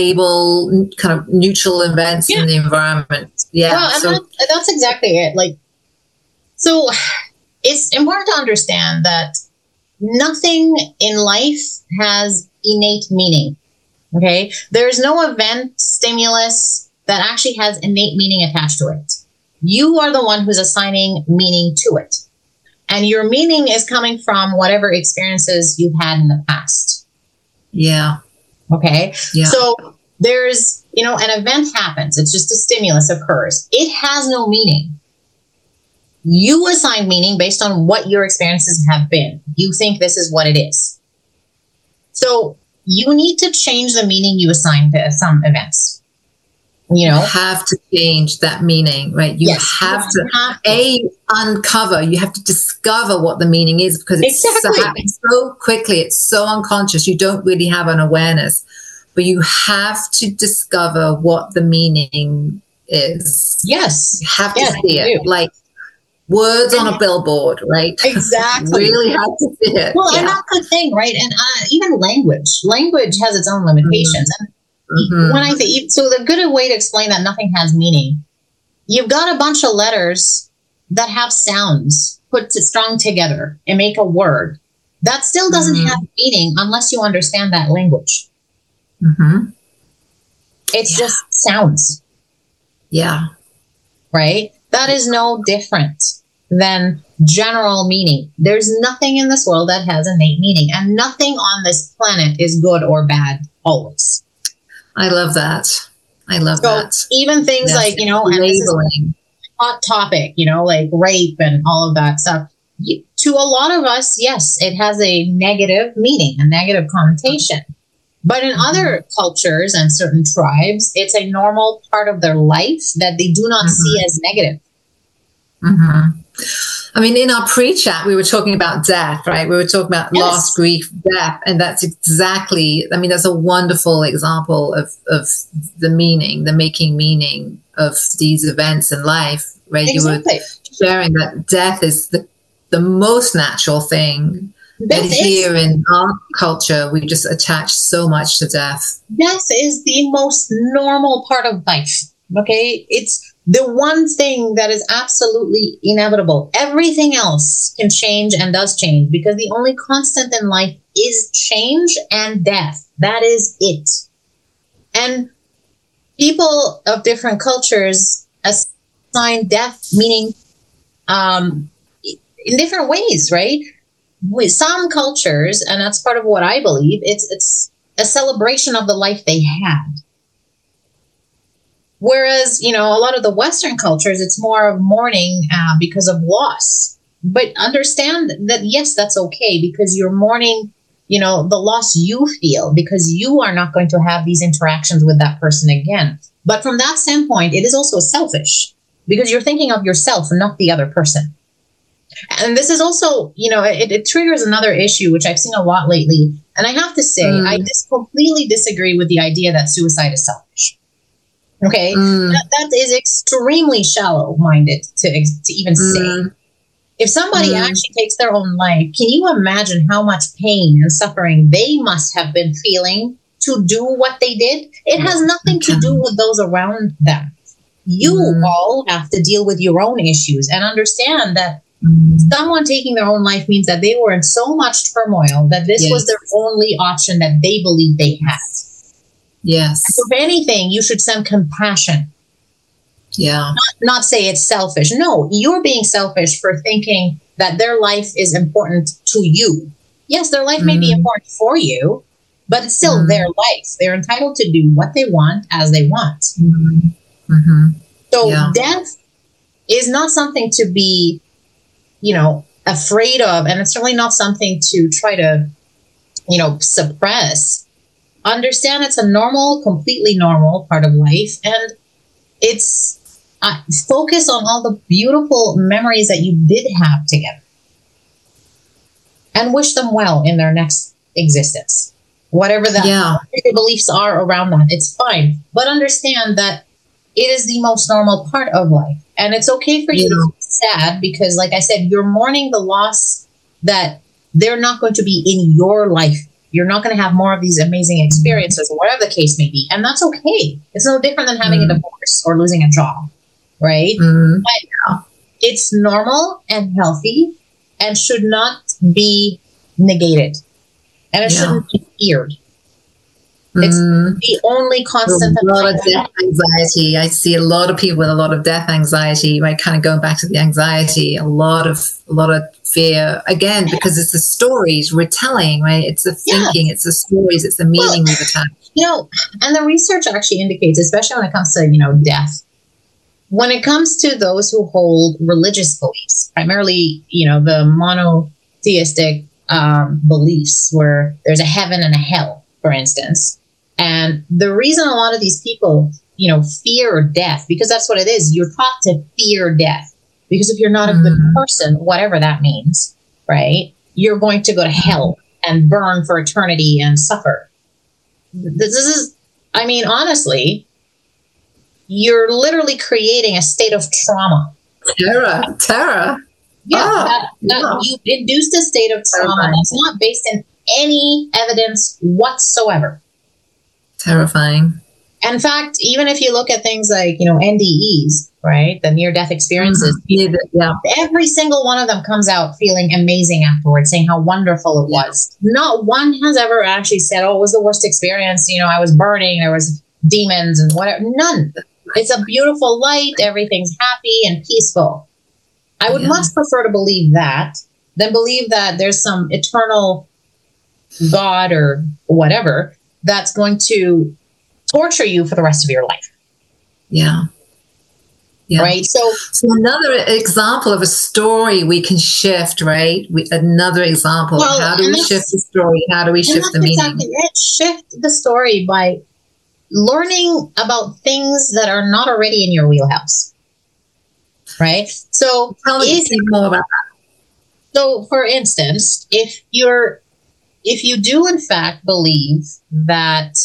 label kind of neutral events yeah. in the environment. Yeah. Well, and so, that, that's exactly it. Like, so it's important to understand that nothing in life has innate meaning. Okay. There's no event, stimulus that actually has innate meaning attached to it. You are the one who's assigning meaning to it. And your meaning is coming from whatever experiences you've had in the past. Yeah. Okay. Yeah. So there's, you know, an event happens. It's just a stimulus occurs. It has no meaning. You assign meaning based on what your experiences have been. You think this is what it is. So you need to change the meaning you assign to some events. You know, you have to change that meaning, right? You yes, have you to, have to a uncover. You have to discover what the meaning is, because it's exactly. so, happens so quickly. It's so unconscious. You don't really have an awareness, but you have to discover what the meaning is. Yes, you have to yes, see it, like words on a billboard, right? Exactly. Really have to see it. Well, yeah. and that's the thing, right? And uh, even language, language has its own limitations. Mm-hmm. And Mm-hmm. when I think, so the good way to explain that nothing has meaning, you've got a bunch of letters that have sounds put to, strung together and make a word that still doesn't mm-hmm. have meaning unless you understand that language. Mm-hmm. It's yeah. just sounds. Yeah. Right? That is no different than general meaning. There's nothing in this world that has innate meaning, and nothing on this planet is good or bad always. I love that. I love so that. Even things yes. like, you know, and this is a hot topic, you know, like rape and all of that stuff. You, to a lot of us, yes, it has a negative meaning, a negative connotation. But in mm-hmm. other cultures and certain tribes, it's a normal part of their life that they do not mm-hmm. see as negative. Mm-hmm. I mean, in our pre-chat, we were talking about death, right? We were talking about yes. loss, grief, death. And that's exactly, I mean, that's a wonderful example of, of the meaning, the making meaning of these events in life, right? Exactly. You were sharing that death is the, the most natural thing. Death and here is, in our culture, we just attach so much to death. Death is the most normal part of life, okay? It's the one thing that is absolutely inevitable. Everything else can change and does change, because the only constant in life is change and death. That is it. And people of different cultures assign death meaning um, in different ways, right? With some cultures, and that's part of what I believe, it's it's a celebration of the life they had. Whereas, you know, a lot of the Western cultures, it's more of mourning uh, because of loss. But understand that, yes, that's okay, because you're mourning, you know, the loss you feel, because you are not going to have these interactions with that person again. But from that standpoint, it is also selfish, because you're thinking of yourself, not the other person. And this is also, you know, it, it triggers another issue, which I've seen a lot lately. And I have to say, mm. I just completely disagree with the idea that suicide is selfish. Okay, mm. that, that is extremely shallow-minded to to even mm. say. If somebody mm. actually takes their own life, can you imagine how much pain and suffering they must have been feeling to do what they did? It has nothing to do with those around them. You mm. all have to deal with your own issues and understand that mm. someone taking their own life means that they were in so much turmoil that this yes. was their only option that they believed they had. Yes. So if anything, you should send compassion. Yeah. Not, not say it's selfish. No, you're being selfish for thinking that their life is important to you. Yes, their life mm. may be important for you, but it's still mm. their life. They're entitled to do what they want as they want. Mm. Mm-hmm. So yeah. death is not something to be, you know, afraid of. And it's certainly not something to try to, you know, suppress. Understand it's a normal, completely normal part of life. And it's uh, focus on all the beautiful memories that you did have together. And wish them well in their next existence. Whatever that yeah. beliefs are around that, it's fine. But understand that it is the most normal part of life. And it's okay for you yeah. to be sad because, like I said, you're mourning the loss that they're not going to be in your life. You're not going to have more of these amazing experiences, or whatever the case may be. And that's okay. It's no different than having mm. a divorce or losing a job, right? Mm. But it's normal and healthy and should not be negated. And it yeah. shouldn't be feared. It's mm. the only constant. A lot of death anxiety. I see a lot of people with a lot of death anxiety, right? Kind of going back to the anxiety, a lot of, a lot of fear again, yeah. because it's the stories we're telling, right? It's the thinking, yeah. it's the stories, it's the meaning well, we've attached. You know, and the research actually indicates, especially when it comes to, you know, death, when it comes to those who hold religious beliefs, primarily, you know, the monotheistic um, beliefs where there's a heaven and a hell. for instance. And the reason a lot of these people, you know, fear death, because that's what it is. You're taught to fear death. Because if you're not a good person, whatever that means, right, you're going to go to hell and burn for eternity and suffer. This is, I mean, honestly, you're literally creating a state of trauma. Terror, terror. Yeah, oh, that, that wow. You induced a state of trauma Terrifying. that's not based in any evidence whatsoever. Terrifying. In fact, even if you look at things like, you know, N D Es, right, the near-death experiences, mm-hmm. yeah. every single one of them comes out feeling amazing afterwards, saying how wonderful it was. Not one has ever actually said, oh, it was the worst experience. You know, I was burning, there was demons and whatever. None. It's a beautiful light. Everything's happy and peaceful. I would yeah. much prefer to believe that than believe that there's some eternal God or whatever that's going to torture you for the rest of your life. Yeah. Yeah. Right. So, so another example of a story we can shift, right? We, another example. Well, how do we shift the story? How do we shift the meaning? Exactly it. Shift the story by learning about things that are not already in your wheelhouse. Right. So tell me more about that. So, for instance, if you're, if you do in fact believe that,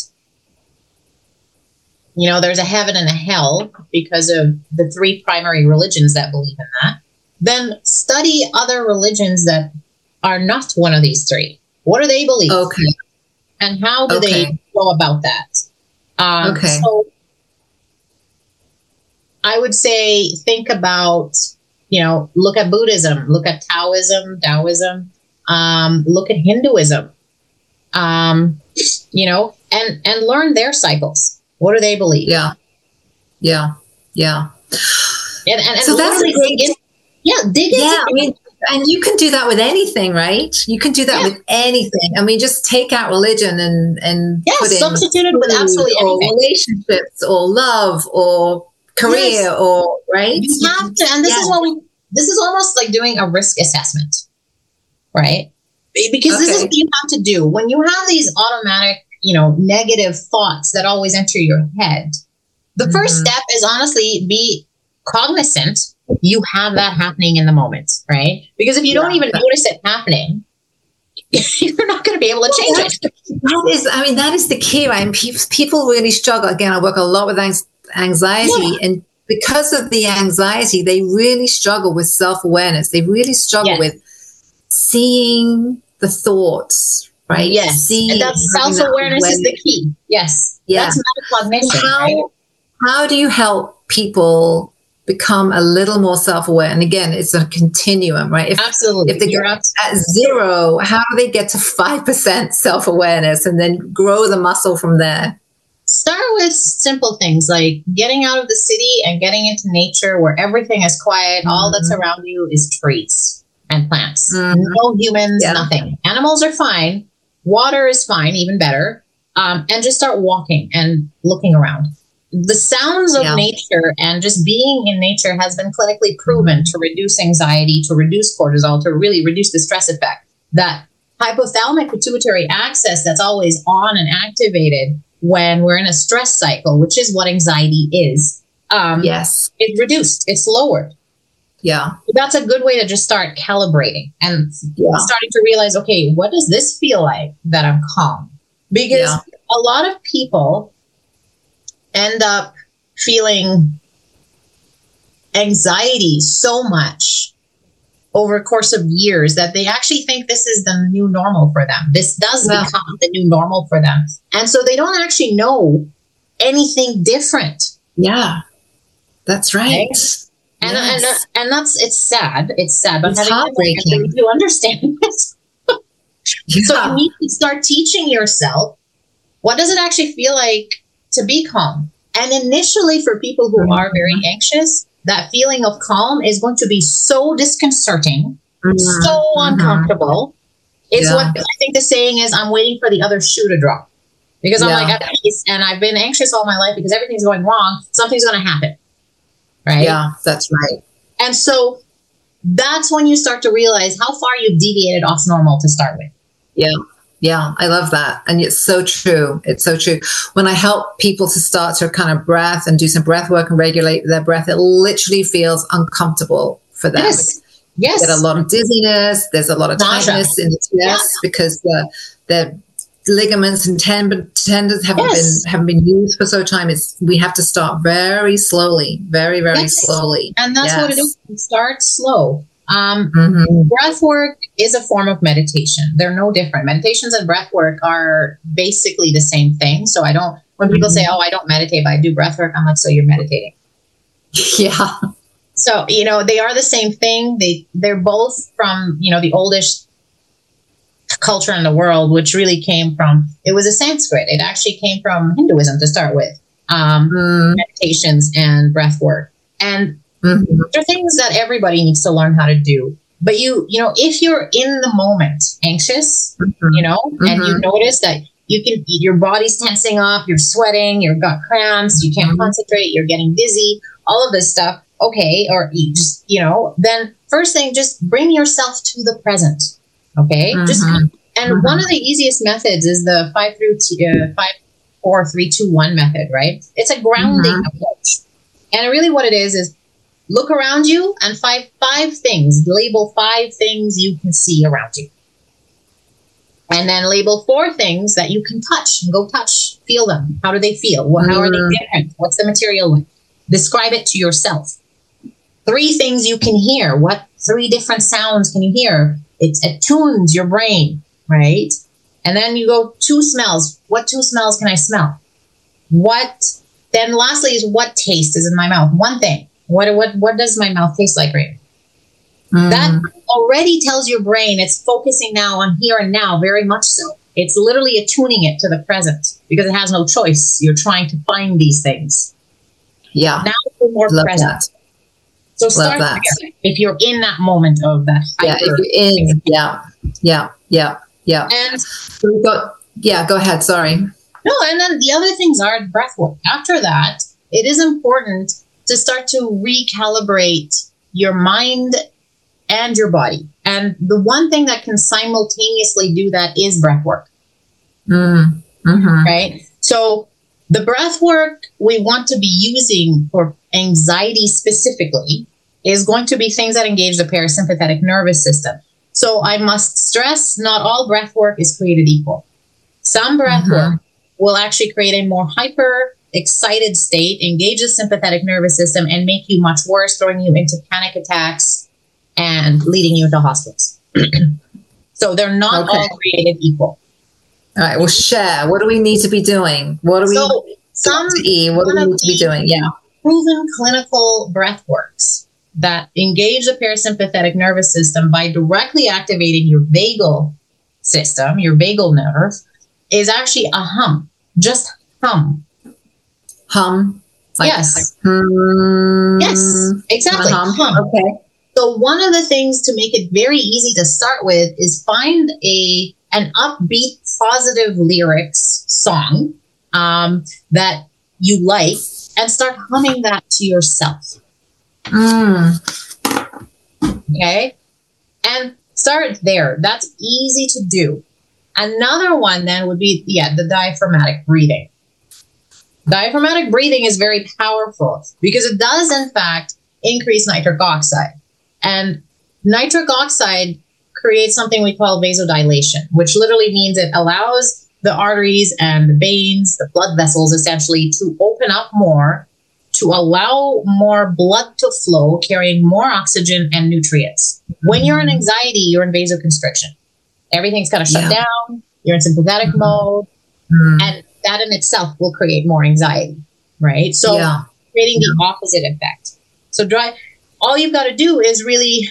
you know, there's a heaven and a hell because of the three primary religions that believe in that, then study other religions that are not one of these three. What do they believe? Okay. And how do okay. they go about that? Um, okay. So I would say think about, you know, look at Buddhism, look at Taoism, Taoism, um, look at Hinduism, um, you know, and, and learn their cycles. What do they believe? Yeah. Yeah. Yeah. And, and, and so that's a great, dig in, yeah, dig yeah, into I mean, and you can do that with anything, right? You can do that yeah. with anything. I mean, just take out religion and, and yeah, put substitute in it with absolutely or anything. relationships or love or career yes. or, right? You have to, and this yeah. is what we, this is almost like doing a risk assessment, right? Because okay. this is what you have to do. When you have these automatic, you know, negative thoughts that always enter your head, the mm-hmm. first step is honestly be cognizant you have that happening in the moment, right? Because if you yeah. don't even notice it happening, you're not going to be able to change well, it. That is, I mean, that is the key, right? And pe- people really struggle. Again, I work a lot with anxiety, yeah. and because of the anxiety, they really struggle with self-awareness. They really struggle yes. with seeing the thoughts, right? Yes, seeing, and that's self-awareness that is the key. Yes, yeah. that's metacognition. How, right? how do you help people become a little more self-aware? And again, it's a continuum, right? If, Absolutely. If they get at zero, how do they get to five percent self-awareness and then grow the muscle from there? Start with simple things like getting out of the city and getting into nature where everything is quiet. Mm-hmm. All that's around you is trees and plants. Mm-hmm. No humans, yeah. nothing. Animals are fine. Water is fine, even better. Um, and just start walking and looking around. The sounds of yeah. nature and just being in nature has been clinically proven to reduce anxiety, to reduce cortisol, to really reduce the stress effect. That hypothalamic pituitary axis that's always on and activated when we're in a stress cycle, which is what anxiety is, um, yes, it's reduced, it's lowered. Yeah. That's a good way to just start calibrating and yeah. starting to realize, okay, what does this feel like that I'm calm? Because yeah. a lot of people end up feeling anxiety so much over a course of years that they actually think this is the new normal for them. This does yeah. become the new normal for them. And so they don't actually know anything different. Yeah, that's right. right? And, yes. and and that's, it's sad. It's sad. But it's heartbreaking. You understand this. yeah. So you need to start teaching yourself, what does it actually feel like to be calm? And initially for people who mm-hmm. are very anxious, that feeling of calm is going to be so disconcerting, mm-hmm. so uncomfortable. It's yeah. what I think the saying is, I'm waiting for the other shoe to drop. Because I'm yeah. like, at peace, and I've been anxious all my life because everything's going wrong. Something's going to happen. Right? Yeah, that's right. And so that's when you start to realize how far you've deviated off normal to start with. Yeah. Yeah, I love that. And it's so true. It's so true. When I help people to start to kind of breath and do some breath work and regulate their breath, it literally feels uncomfortable for them. Yes. Yes. You get a lot of dizziness. There's a lot of tightness in the chest yeah. because the the ligaments and tend- tendons haven't yes. been haven't been used for so time. It's we have to start very slowly, very very yes. slowly, and that's yes. what it is. Start slow. Um, mm-hmm. Breath work is a form of meditation. They're no different. Meditations and breath work are basically the same thing. So I don't. When people mm-hmm. say, "Oh, I don't meditate, but I do breath work," I'm like, "So you're meditating?" Yeah. So you know they are the same thing. They they're both from you know the oldest culture in the world, which really came from, it was a Sanskrit. It actually came from Hinduism to start with, um, mm. meditations and breath work. And mm-hmm. they're things that everybody needs to learn how to do. But you, you know, if you're in the moment anxious, mm-hmm. you know, mm-hmm. and you notice that you can, your body's tensing up, you're sweating, you've got cramps, you can't mm-hmm. concentrate, you're getting dizzy, all of this stuff. Okay. Or you just, you know, then first thing, just bring yourself to the present. Okay. Mm-hmm. Just, and mm-hmm. one of the easiest methods is the five through t- uh, five, four, three, two, one method, right? It's a grounding mm-hmm. approach. And really what it is, is look around you and five, five things, label five things you can see around you. And then label four things that you can touch and go touch, feel them. How do they feel? What, how are they different? What's the material like? Describe it to yourself. Three things you can hear. What three different sounds can you hear? It attunes your brain, right? And then you go two smells. What two smells can I smell? What, then lastly is what taste is in my mouth? One thing. What what what does my mouth taste like right now? Mm. That already tells your brain it's focusing now on here and now, very much so. It's literally attuning it to the present because it has no choice. You're trying to find these things. Yeah. Now we're more Love present. That. So start there. If you're in that moment of that. Yeah, if you're in. Yeah, yeah, yeah, yeah. And so we got, yeah, go ahead. Sorry. No, and then the other things are breath work. After that, it is important to start to recalibrate your mind and your body. And the one thing that can simultaneously do that is breath work. Mm. Mm-hmm. Right? So the breath work we want to be using for anxiety specifically is going to be things that engage the parasympathetic nervous system. So I must stress, not all breath work is created equal. Some breath mm-hmm. work will actually create a more hyper excited state, engage the sympathetic nervous system, and make you much worse, throwing you into panic attacks and leading you to hospitals. So they're not okay. all created equal. All right, well, share. What do we need to be doing? What do we so some, to eat? What do we need to be doing? Yeah. Proven clinical breath works that engage the parasympathetic nervous system by directly activating your vagal system, your vagal nerve, is actually a hum. Just hum. Hum? Like, yes. Like, hmm, yes, exactly. Hum. hum. Okay. So one of the things to make it very easy to start with is find a an upbeat, positive lyrics song um, that you like and start humming that to yourself. Mm. Okay? And start there. That's easy to do. Another one then would be, yeah, the diaphragmatic breathing. Diaphragmatic breathing is very powerful because it does, in fact, increase nitric oxide. And nitric oxide creates something we call vasodilation, which literally means it allows the arteries and the veins, the blood vessels, essentially, to open up more, to allow more blood to flow, carrying more oxygen and nutrients. When you're in anxiety, you're in vasoconstriction. Everything's kind of shut yeah. down. You're in sympathetic mm-hmm. mode. Mm-hmm. And that in itself will create more anxiety, right? So yeah. creating yeah. the opposite effect. So dry, all you've got to do is really,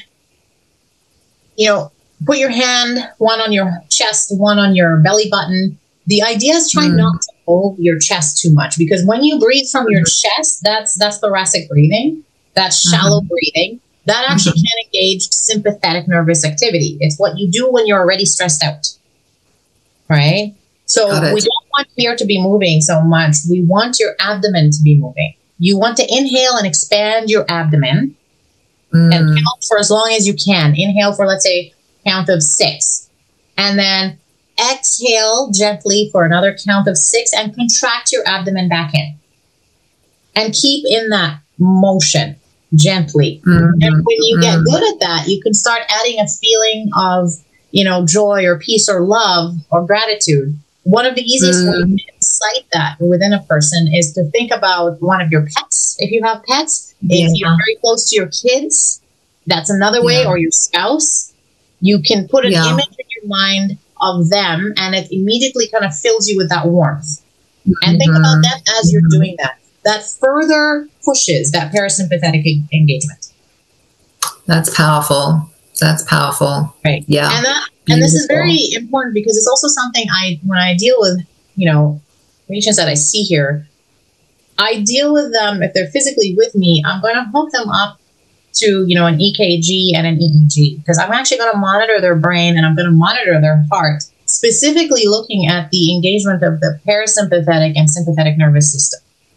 you know, put your hand, one on your chest, one on your belly button. The idea is try mm. not to hold your chest too much, because when you breathe from your chest, that's that's thoracic breathing. That's shallow mm-hmm. breathing. That actually mm-hmm. can engage sympathetic nervous activity. It's what you do when you're already stressed out, right? So we don't want here to be moving so much. We want your abdomen to be moving. You want to inhale and expand your abdomen mm. and count for as long as you can. Inhale for, let's say, count of six. And then exhale gently for another count of six and contract your abdomen back in. And keep in that motion gently. Mm-hmm. And when you get good at that, you can start adding a feeling of, you know, joy or peace or love or gratitude. One of the easiest mm-hmm. ways to incite that within a person is to think about one of your pets. If you have pets, yeah. if you're very close to your kids, that's another way, yeah. or your spouse. You can put an yeah. image in your mind of them, and it immediately kind of fills you with that warmth. Mm-hmm. And think about them as you're doing that. That further pushes that parasympathetic e- engagement. That's powerful. That's powerful. Right. Yeah. And that, and this is very important because it's also something I, when I deal with, you know, patients that I see here, I deal with them, if they're physically with me, I'm going to hook them up to, you know, an E K G and an E E G, because I'm actually going to monitor their brain and I'm going to monitor their heart, specifically looking at the engagement of the parasympathetic and sympathetic nervous system.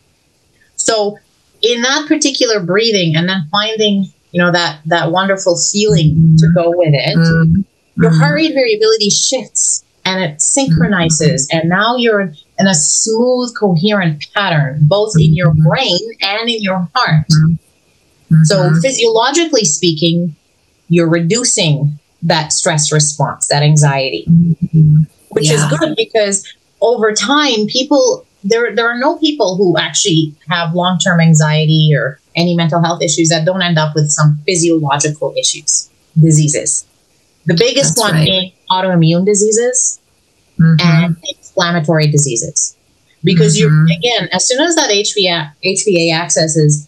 So in that particular breathing and then finding, you know, that, that wonderful feeling to go with it, mm-hmm. your heart rate variability shifts and it synchronizes. Mm-hmm. And now you're in a smooth, coherent pattern, both in your brain and in your heart. Mm-hmm. So physiologically speaking, you're reducing that stress response, that anxiety, mm-hmm. which yeah. is good because over time, people... There, there are no people who actually have long-term anxiety or any mental health issues that don't end up with some physiological issues, diseases. The biggest That's one right. being autoimmune diseases mm-hmm. and inflammatory diseases. Because mm-hmm. you again, as soon as that H V A, H V A axis is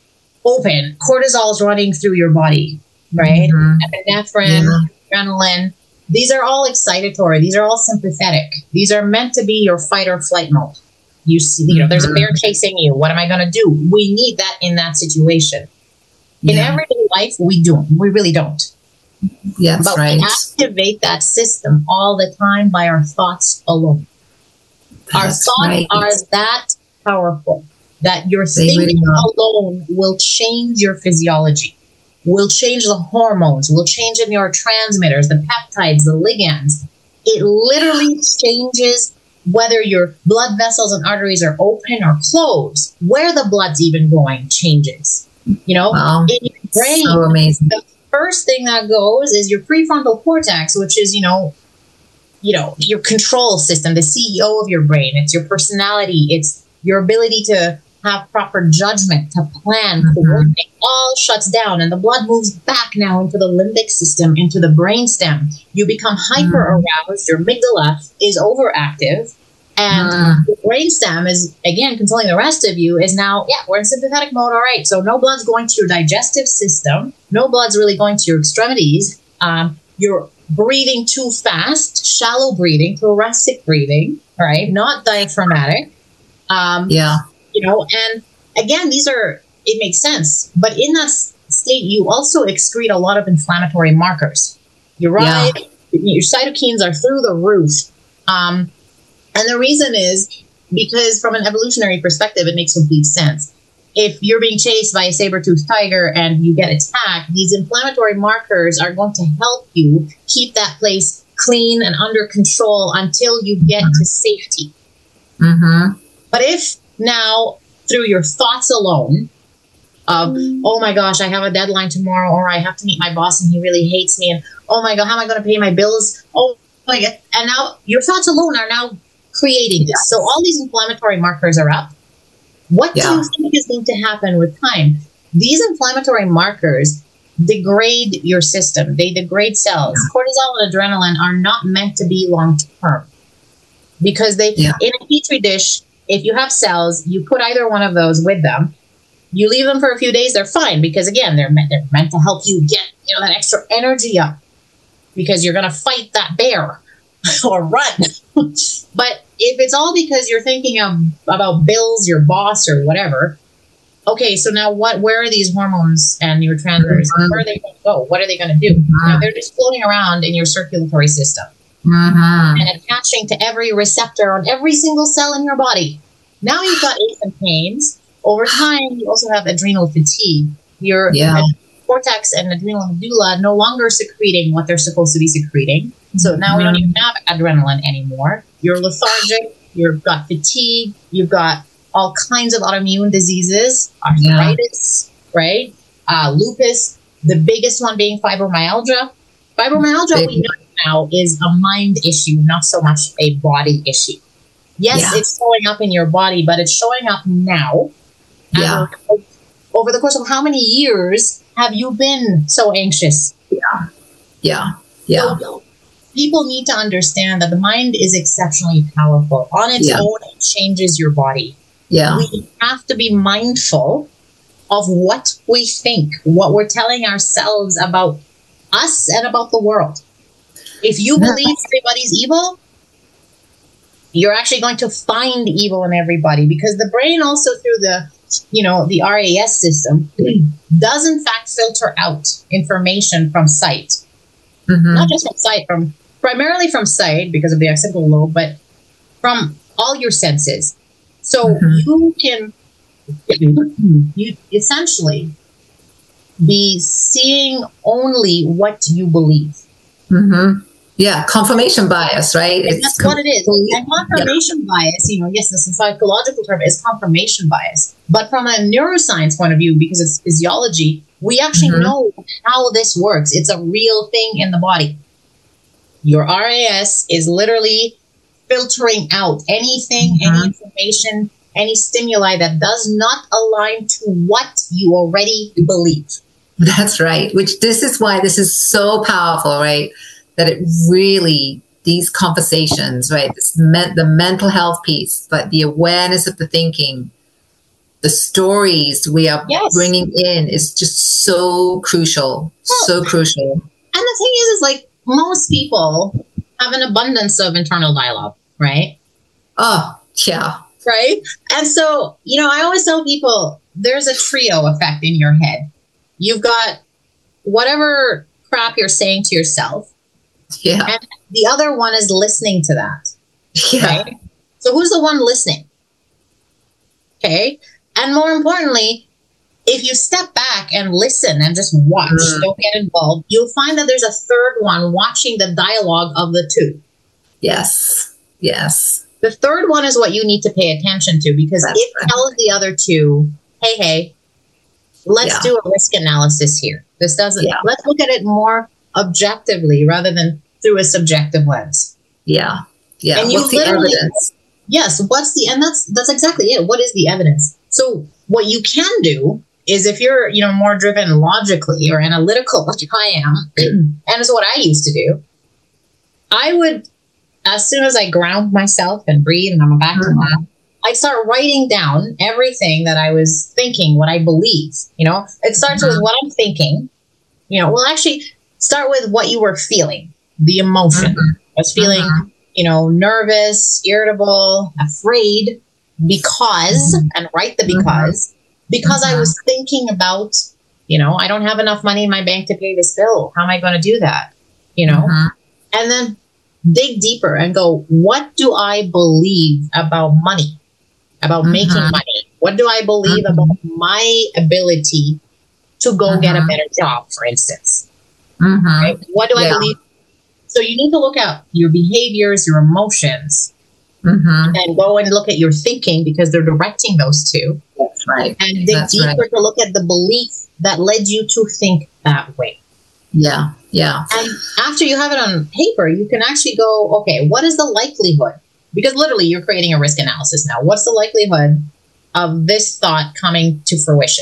open, cortisol is running through your body, right? Mm-hmm. Epinephrine, yeah. adrenaline. These are all excitatory. These are all sympathetic. These are meant to be your fight or flight mode. You see, you know, there's a bear chasing you. What am I going to do? We need that in that situation. In yeah. everyday life, we don't. We really don't. Yeah, that's but right. we activate that system all the time by our thoughts alone. That's our thoughts right. are that powerful that your they thinking really alone will change your physiology, will change the hormones, will change in your transmitters, the peptides, the ligands. It literally changes whether your blood vessels and arteries are open or closed, where the blood's even going changes. You know, wow. in your brain, so amazing. The first thing that goes is your prefrontal cortex, which is, you know, you know, your control system, the C E O of your brain. It's your personality. It's your ability to have proper judgment, to plan, mm-hmm. coordinate, all shuts down. And the blood moves back now into the limbic system, into the brainstem. You become hyper aroused. Your amygdala is overactive. And mm. the brainstem is, again, controlling the rest of you is now, yeah, we're in sympathetic mode. All right. So no blood's going to your digestive system. No blood's really going to your extremities. Um, you're breathing too fast, shallow breathing, thoracic breathing, right? Not diaphragmatic. Um, yeah. You know, and again, these are, it makes sense. But in that state, you also excrete a lot of inflammatory markers. You're right. Yeah. Your cytokines are through the roof. Um, and the reason is because from an evolutionary perspective, it makes complete sense. If you're being chased by a saber-toothed tiger and you get attacked, these inflammatory markers are going to help you keep that place clean and under control until you get mm-hmm. to safety. Mm-hmm. But if now, through your thoughts alone, of, oh my gosh, I have a deadline tomorrow, or I have to meet my boss and he really hates me, and oh my God, how am I going to pay my bills? Oh my God. And now your thoughts alone are now creating this. So all these inflammatory markers are up. What yeah. do you think is going to happen with time? These inflammatory markers degrade your system. They degrade cells. Yeah. Cortisol and adrenaline are not meant to be long-term because they, yeah. in a petri dish, if you have cells, you put either one of those with them, you leave them for a few days, they're fine because, again, they're meant, they're meant to help you get, you know, that extra energy up because you're going to fight that bear or run. But if it's all because you're thinking of, about bills, your boss, or whatever, okay, so now what? Where are these hormones and your neurotransmitters? Mm-hmm. Where are they going to go? What are they going to do? Mm-hmm. Now, they're just floating around in your circulatory system. Mm-hmm. And attaching to every receptor on every single cell in your body. Now you've got aches and pains. Over time, you also have adrenal fatigue. Your yeah. cortex and adrenal medulla no longer secreting what they're supposed to be secreting. So now we don't even have adrenaline anymore. You're lethargic, you've got fatigue, you've got all kinds of autoimmune diseases, arthritis, yeah. right? Uh, lupus, the biggest one being fibromyalgia. Fibromyalgia, Big. we know now, is a mind issue, not so much a body issue. Yes, yeah. it's showing up in your body, but it's showing up now. Yeah. And over the course of how many years have you been so anxious? Yeah. Yeah. Yeah. So people need to understand that the mind is exceptionally powerful. On its yeah. own, it changes your body. Yeah. We have to be mindful of what we think, what we're telling ourselves about us and about the world. If you believe everybody's evil, you're actually going to find evil in everybody, because the brain also through the, you know, the R A S system does in fact filter out information from sight. Mm-hmm. Not just from sight, from primarily from sight because of the occipital lobe, but from all your senses. So mm-hmm. you can you essentially be seeing only what you believe. Mm-hmm. Yeah, confirmation bias, right? And that's com- what it is. And confirmation yeah. bias, you know, yes, this is a psychological term, is confirmation bias. But from a neuroscience point of view, because it's physiology, we actually mm-hmm. know how this works. It's a real thing in the body. Your R A S is literally filtering out anything, mm-hmm. any information, any stimuli that does not align to what you already believe. That's right. Which this is why this is so powerful, right? That it really, these conversations, right? This meant the mental health piece, but the awareness of the thinking, the stories we are yes. bringing in is just so crucial, well, so crucial. And the thing is, is like most people have an abundance of internal dialogue, right? Oh, yeah. Right? And so, you know, I always tell people there's a trio effect in your head. You've got whatever crap you're saying to yourself. Yeah. And the other one is listening to that. Yeah. Right? So who's the one listening? Okay. And more importantly, if you step back and listen and just watch, mm. don't get involved, you'll find that there's a third one watching the dialogue of the two. Yes. Yes. The third one is what you need to pay attention to, because That's it right. tells the other two, hey, hey, let's yeah. do a risk analysis here. This doesn't, yeah. let's look at it more objectively rather than through a subjective lens. Yeah. Yeah. And you what's the evidence? Yes. What's the, and that's, that's exactly it. What is the evidence? So what you can do is, if you're, you know, more driven logically or analytical, like I am, and it's what I used to do, I would, as soon as I ground myself and breathe and I'm back mm-hmm. to normal, I'd start writing down everything that I was thinking, what I believe. You know, it starts mm-hmm. with what I'm thinking. You know, well, actually, start with what you were feeling, the emotion. Mm-hmm. I was feeling, mm-hmm. you know, nervous, irritable, afraid, because, mm-hmm. and write the because, mm-hmm. because mm-hmm. I was thinking about, you know, I don't have enough money in my bank to pay this bill. How am I going to do that? You know, mm-hmm. and then dig deeper and go, what do I believe about money, about mm-hmm. making money? What do I believe mm-hmm. about my ability to go mm-hmm. get a better job, for instance? Mm-hmm. Right? What do yeah. I believe? So you need to look at your behaviors, your emotions, mm-hmm. and go and look at your thinking, because they're directing those two. That's right. And dig That's deeper right. to look at the belief that led you to think that way. Yeah, yeah. And after you have it on paper, you can actually go, okay, what is the likelihood? Because literally you're creating a risk analysis now. What's the likelihood of this thought coming to fruition?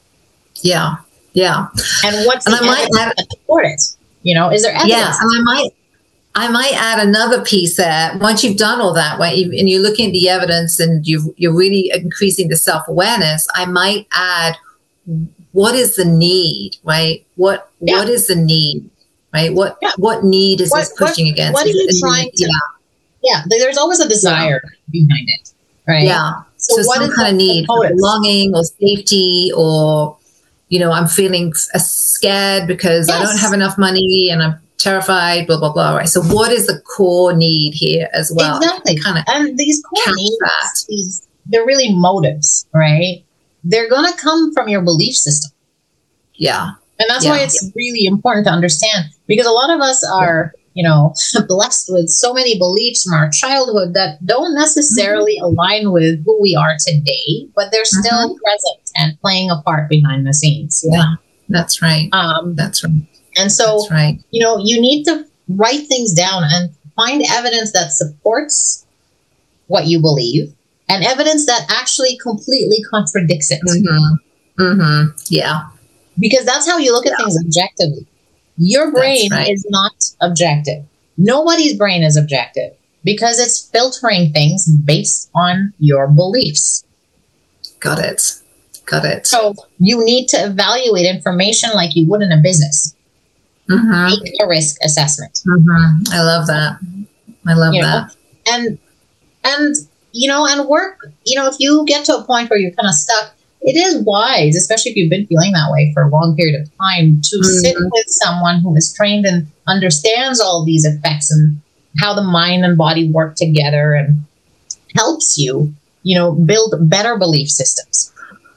Yeah, yeah. And what's and the I evidence might add, that support it? You know, is there evidence? Yeah, and I might, I might add another piece there. Once you've done all that, right, and you're looking at the evidence and you've, you're really increasing the self-awareness, I might add, what is the need, right? What yeah. What is the need, right? What yeah. what need is what, this pushing what, against? What are you trying to? Yeah. yeah, there's always a desire yeah. behind it, right? Yeah. So, so what some kind of need, belonging or safety, or, you know, I'm feeling scared because yes. I don't have enough money and I'm terrified, blah, blah, blah, right? So what is the core need here as well? Exactly. Kind of and these core needs, these, they're really motives, right? They're going to come from your belief system. Yeah. And that's Yeah. why it's really important to understand, because a lot of us are, you know, blessed with so many beliefs from our childhood that don't necessarily mm-hmm. align with who we are today, but they're still mm-hmm. present and playing a part behind the scenes. Yeah, that's right. Um, that's right. And so, that's right. you know, you need to write things down and find evidence that supports what you believe and evidence that actually completely contradicts it. Mm-hmm. Mm-hmm. Yeah. Because that's how you look at yeah. things objectively. Your brain right. is not objective. Nobody's brain is objective because it's filtering things based on your beliefs. Got it. Got it. So you need to evaluate information like you would in a business. Mm-hmm. Make a risk assessment. Mm-hmm. I love that. I love you that. Know? And, and, you know, and work, you know, if you get to a point where you're kind of stuck, it is wise, especially if you've been feeling that way for a long period of time, to mm-hmm. sit with someone who is trained and understands all these effects and how the mind and body work together and helps you, you know, build better belief systems.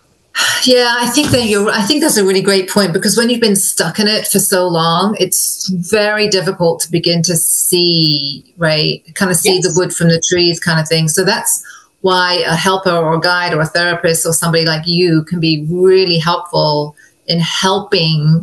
Yeah, I think that you're, I think that's a really great point, because when you've been stuck in it for so long, it's very difficult to begin to see, right? Kind of see yes. the wood from the trees kind of thing. So that's why a helper or a guide or a therapist or somebody like you can be really helpful in helping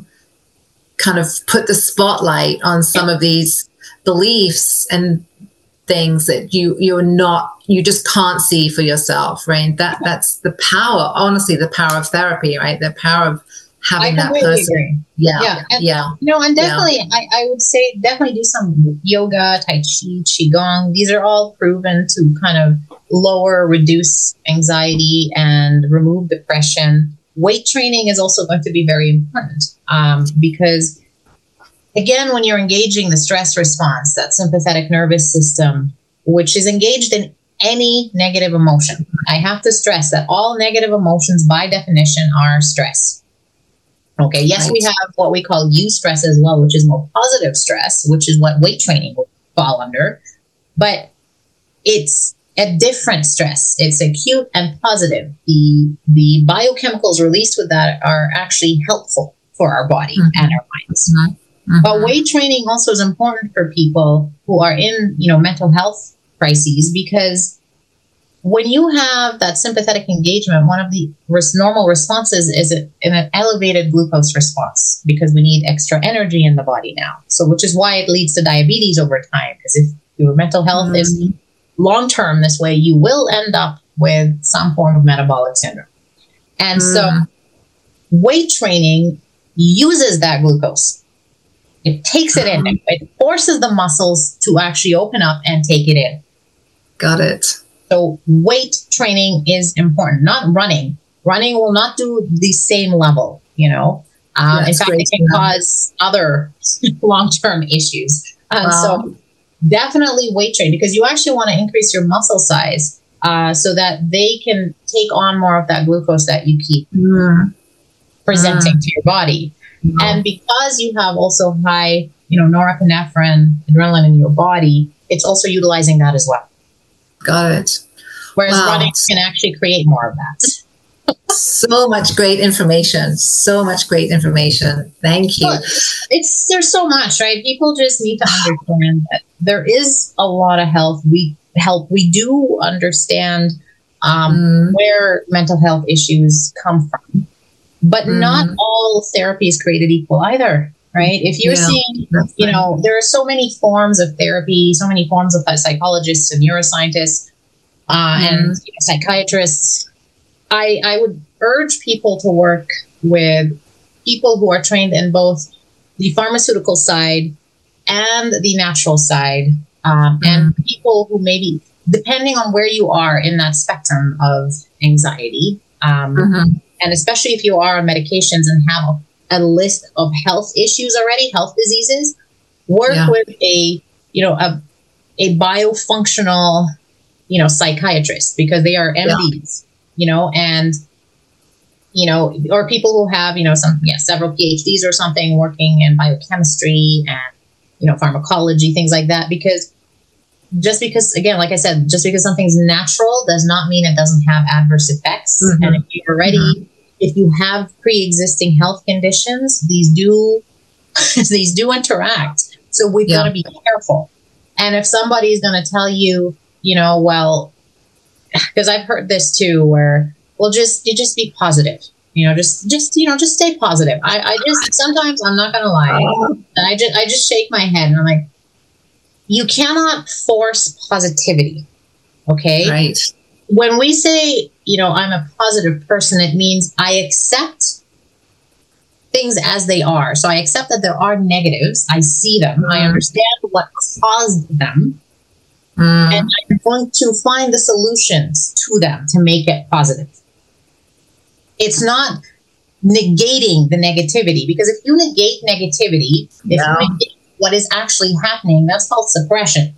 kind of put the spotlight on some of these beliefs and things that you you're not you just can't see for yourself, right? That that's the power, honestly, the power of therapy, right? The power of having that person. Agree. Yeah, yeah, and, yeah. You know, and definitely, yeah. I, I would say definitely do some yoga, tai chi, qigong. These are all proven to kind of lower, reduce anxiety and remove depression. Weight training is also going to be very important um, because, again, when you're engaging the stress response, that sympathetic nervous system, which is engaged in any negative emotion. I have to stress that all negative emotions, by definition, are stress. Okay, yes, right. we have what we call eustress as well, which is more positive stress, which is what weight training would fall under. But it's a different stress. It's acute and positive. The, the biochemicals released with that are actually helpful for our body mm-hmm. and our minds. Mm-hmm. Mm-hmm. But weight training also is important for people who are in, you know, mental health crises, because when you have that sympathetic engagement, one of the res- normal responses is a, an elevated glucose response, because we need extra energy in the body now. So, which is why it leads to diabetes over time, because if your mental health mm-hmm. is long-term this way, you will end up with some form of metabolic syndrome. And mm-hmm. so weight training uses that glucose. It takes it in. It forces the muscles to actually open up and take it in. Got it. So weight training is important, not running. Running will not do the same level, you know. Um, in fact, it can cause other long-term issues. Um, wow. So definitely weight training, because you actually want to increase your muscle size uh, so that they can take on more of that glucose that you keep mm. presenting mm. to your body. Mm. And because you have also high, you know, norepinephrine, adrenaline in your body, it's also utilizing that as well. Got it. Whereas wow. running can actually create more of that. So much great information. So much great information. Thank you. Look, it's there's so much, right? People just need to understand that there is a lot of health. We help. We do understand um, mm. where mental health issues come from, but mm. not all therapy is created equal either. Right? If you're yeah, seeing, you know, right. there are so many forms of therapy, so many forms of psychologists and neuroscientists uh, mm. and you know, psychiatrists. I, I would urge people to work with people who are trained in both the pharmaceutical side and the natural side, um, mm. and people who maybe, depending on where you are in that spectrum of anxiety, um, mm-hmm. and especially if you are on medications and have a a list of health issues already, health diseases, work yeah. with a, you know, a, a biofunctional, you know, psychiatrist, because they are M Ds, yeah. you know, and, you know, or people who have, you know, some, yeah, several P H Ds or something working in biochemistry and, you know, pharmacology, things like that. Because just because, again, like I said, just because something's natural does not mean it doesn't have adverse effects. Mm-hmm. And if you're already mm-hmm. if you have pre-existing health conditions, these do these do interact. So we've yeah. got to be careful. And if somebody is going to tell you, you know, well, because I've heard this too, where, well, just you just be positive, you know, just just you know, just stay positive. I, I just sometimes I'm not going to lie, and I just I just shake my head and I'm like, you cannot force positivity, okay? Right. When we say, you know, I'm a positive person, it means I accept things as they are. So I accept that there are negatives. I see them. Mm. I understand what caused them. Mm. And I'm going to find the solutions to them to make it positive. It's not negating the negativity, because if you negate negativity, if yeah. you negate what is actually happening, that's called suppression.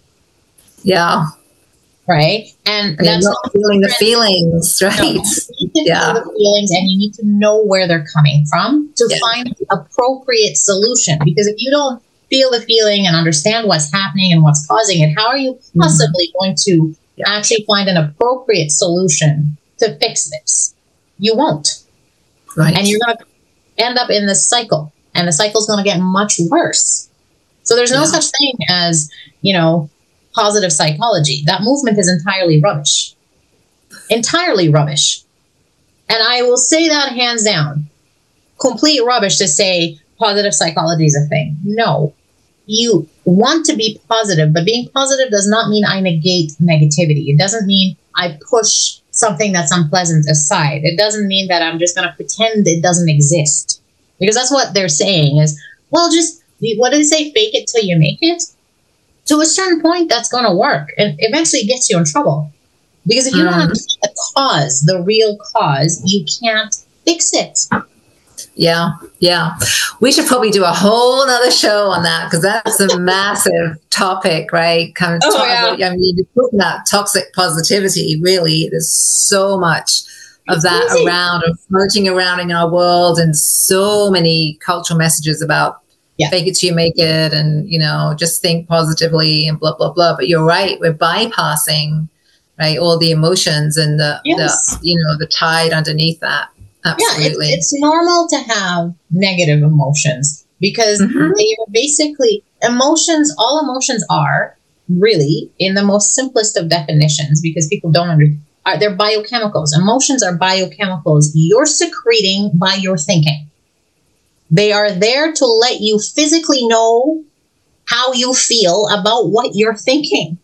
Yeah. Right? And, and that's not feeling the feelings, right? No, you need to yeah. feel the feelings, and you need to know where they're coming from to yeah. find the appropriate solution. Because if you don't feel the feeling and understand what's happening and what's causing it, how are you possibly mm-hmm. going to yeah. actually find an appropriate solution to fix this? You won't. Right. And you're going to end up in this cycle, and the cycle is going to get much worse. So there's no yeah. such thing as, you know, positive psychology. That movement is entirely rubbish. Entirely rubbish. And I will say that hands down. Complete rubbish to say positive psychology is a thing. No. You want to be positive, but being positive does not mean I negate negativity. It doesn't mean I push something that's unpleasant aside. It doesn't mean that I'm just going to pretend it doesn't exist. Because that's what they're saying is, well, just, what do they say? Fake it till you make it? To a certain point, that's going to work. And eventually it gets you in trouble. Because if you mm. don't understand the cause, the real cause, you can't fix it. Yeah, yeah. We should probably do a whole other show on that, because that's a massive topic, right? Kind of oh, talk yeah. about, I mean, you're talking about toxic positivity, really. There's so much of it's that easy. around, of floating around in our world, and so many cultural messages about yeah. fake it till you make it, and, you know, just think positively and blah, blah, blah. But you're right. We're bypassing, right, all the emotions and the, yes. the you know, the tide underneath that. Absolutely. Yeah, it's, it's normal to have negative emotions, because mm-hmm. they are basically emotions. All emotions are really, in the most simplest of definitions, because people don't understand, are they're biochemicals. Emotions are biochemicals you're secreting by your thinking. They are there to let you physically know how you feel about what you're thinking.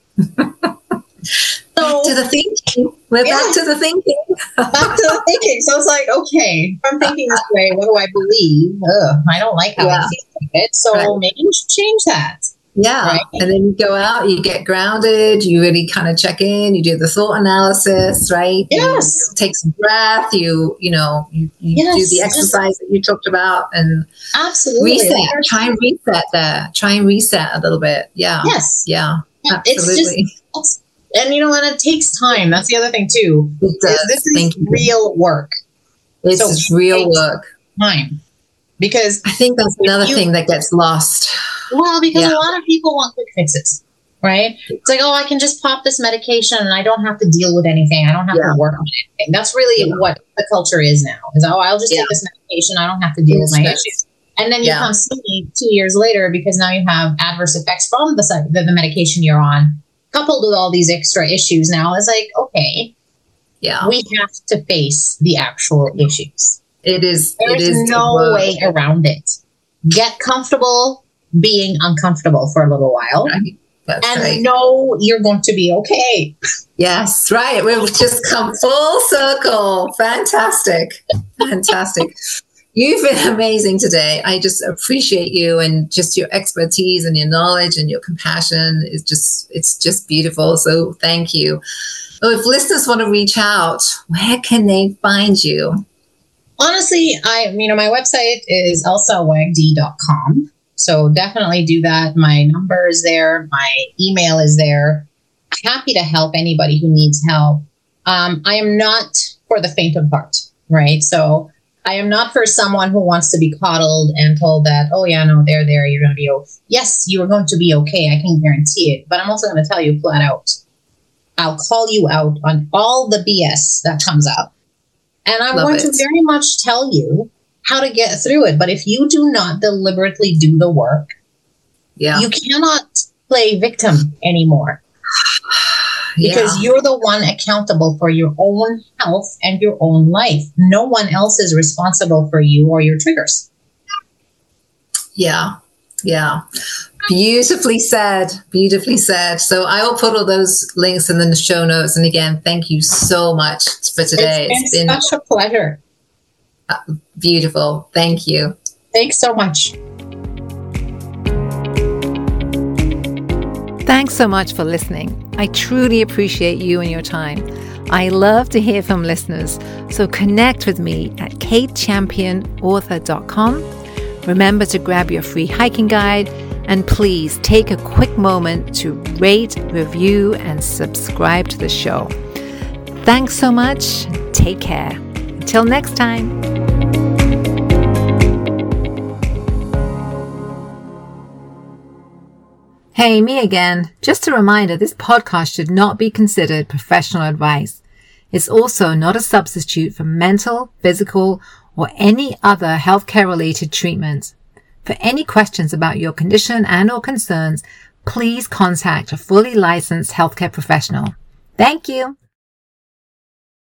So, back to the thinking. We're yeah. back to the thinking. Back to the thinking. So it's like, okay, if I'm thinking this way, what do I believe? Ugh, I don't like how yeah. I feel like it. So right. maybe you should change that. Yeah. Right? And then you go out, you get grounded, you really kind of check in, you do the thought analysis, right? Yes. You take some breath, you, you know, you, you yes. do the exercise that you talked about, and absolutely reset. There's Try and reset there. Try and reset a little bit. Yeah. Yes. Yeah. yeah. Absolutely. It's just, and you know, and it takes time. That's the other thing too. It does. This is real work. It's so real work. Time. Because I think that's another you, thing that gets lost. Well, because yeah. a lot of people want quick fixes, right? It's like, oh, I can just pop this medication and I don't have to deal with anything. I don't have yeah. to work on anything. That's really yeah. what the culture is now. Is, oh, I'll just yeah. take this medication. I don't have to deal it's with my stress. issues. And then you yeah. come see me two years later, because now you have adverse effects from the, the, the medication you're on, coupled with all these extra issues. Now it's like, okay, yeah, we have to face the actual issues. It is. There's it is no way around it. Get comfortable being uncomfortable for a little while, right. That's and right. know you're going to be okay. Yes, right. We've just come full circle. Fantastic, fantastic. You've been amazing today. I just appreciate you, and just your expertise and your knowledge and your compassion is just, it's just beautiful. So thank you. So if listeners want to reach out, where can they find you? Honestly, I, you know, my website is elsa wagdi dot com. So definitely do that. My number is there. My email is there. Happy to help anybody who needs help. Um, I am not for the faint of heart, right? So I am not for someone who wants to be coddled and told that, oh, yeah, no, they're there. You're going to be okay. Yes, you are going to be okay. I can guarantee it. But I'm also going to tell you flat out. I'll call you out on all the B S that comes up. And I Love want it. to very much tell you how to get through it. But if you do not deliberately do the work, yeah. you cannot play victim anymore. Because yeah. you're the one accountable for your own health and your own life. No one else is responsible for you or your triggers. Yeah. Yeah. Beautifully said. Beautifully said. So I will put all those links in the show notes. And again, thank you so much for today. It's been, it's been such a pleasure. Uh, beautiful. Thank you. Thanks so much. Thanks so much for listening. I truly appreciate you and your time. I love to hear from listeners, so connect with me at kate champion author dot com. Remember to grab your free hiking guide, and please take a quick moment to rate, review, and subscribe to the show. Thanks so much. Take care. Until next time. Hey, me again. Just a reminder, this podcast should not be considered professional advice. It's also not a substitute for mental, physical, or any other healthcare-related treatment. For any questions about your condition and or concerns, please contact a fully licensed healthcare professional. Thank you.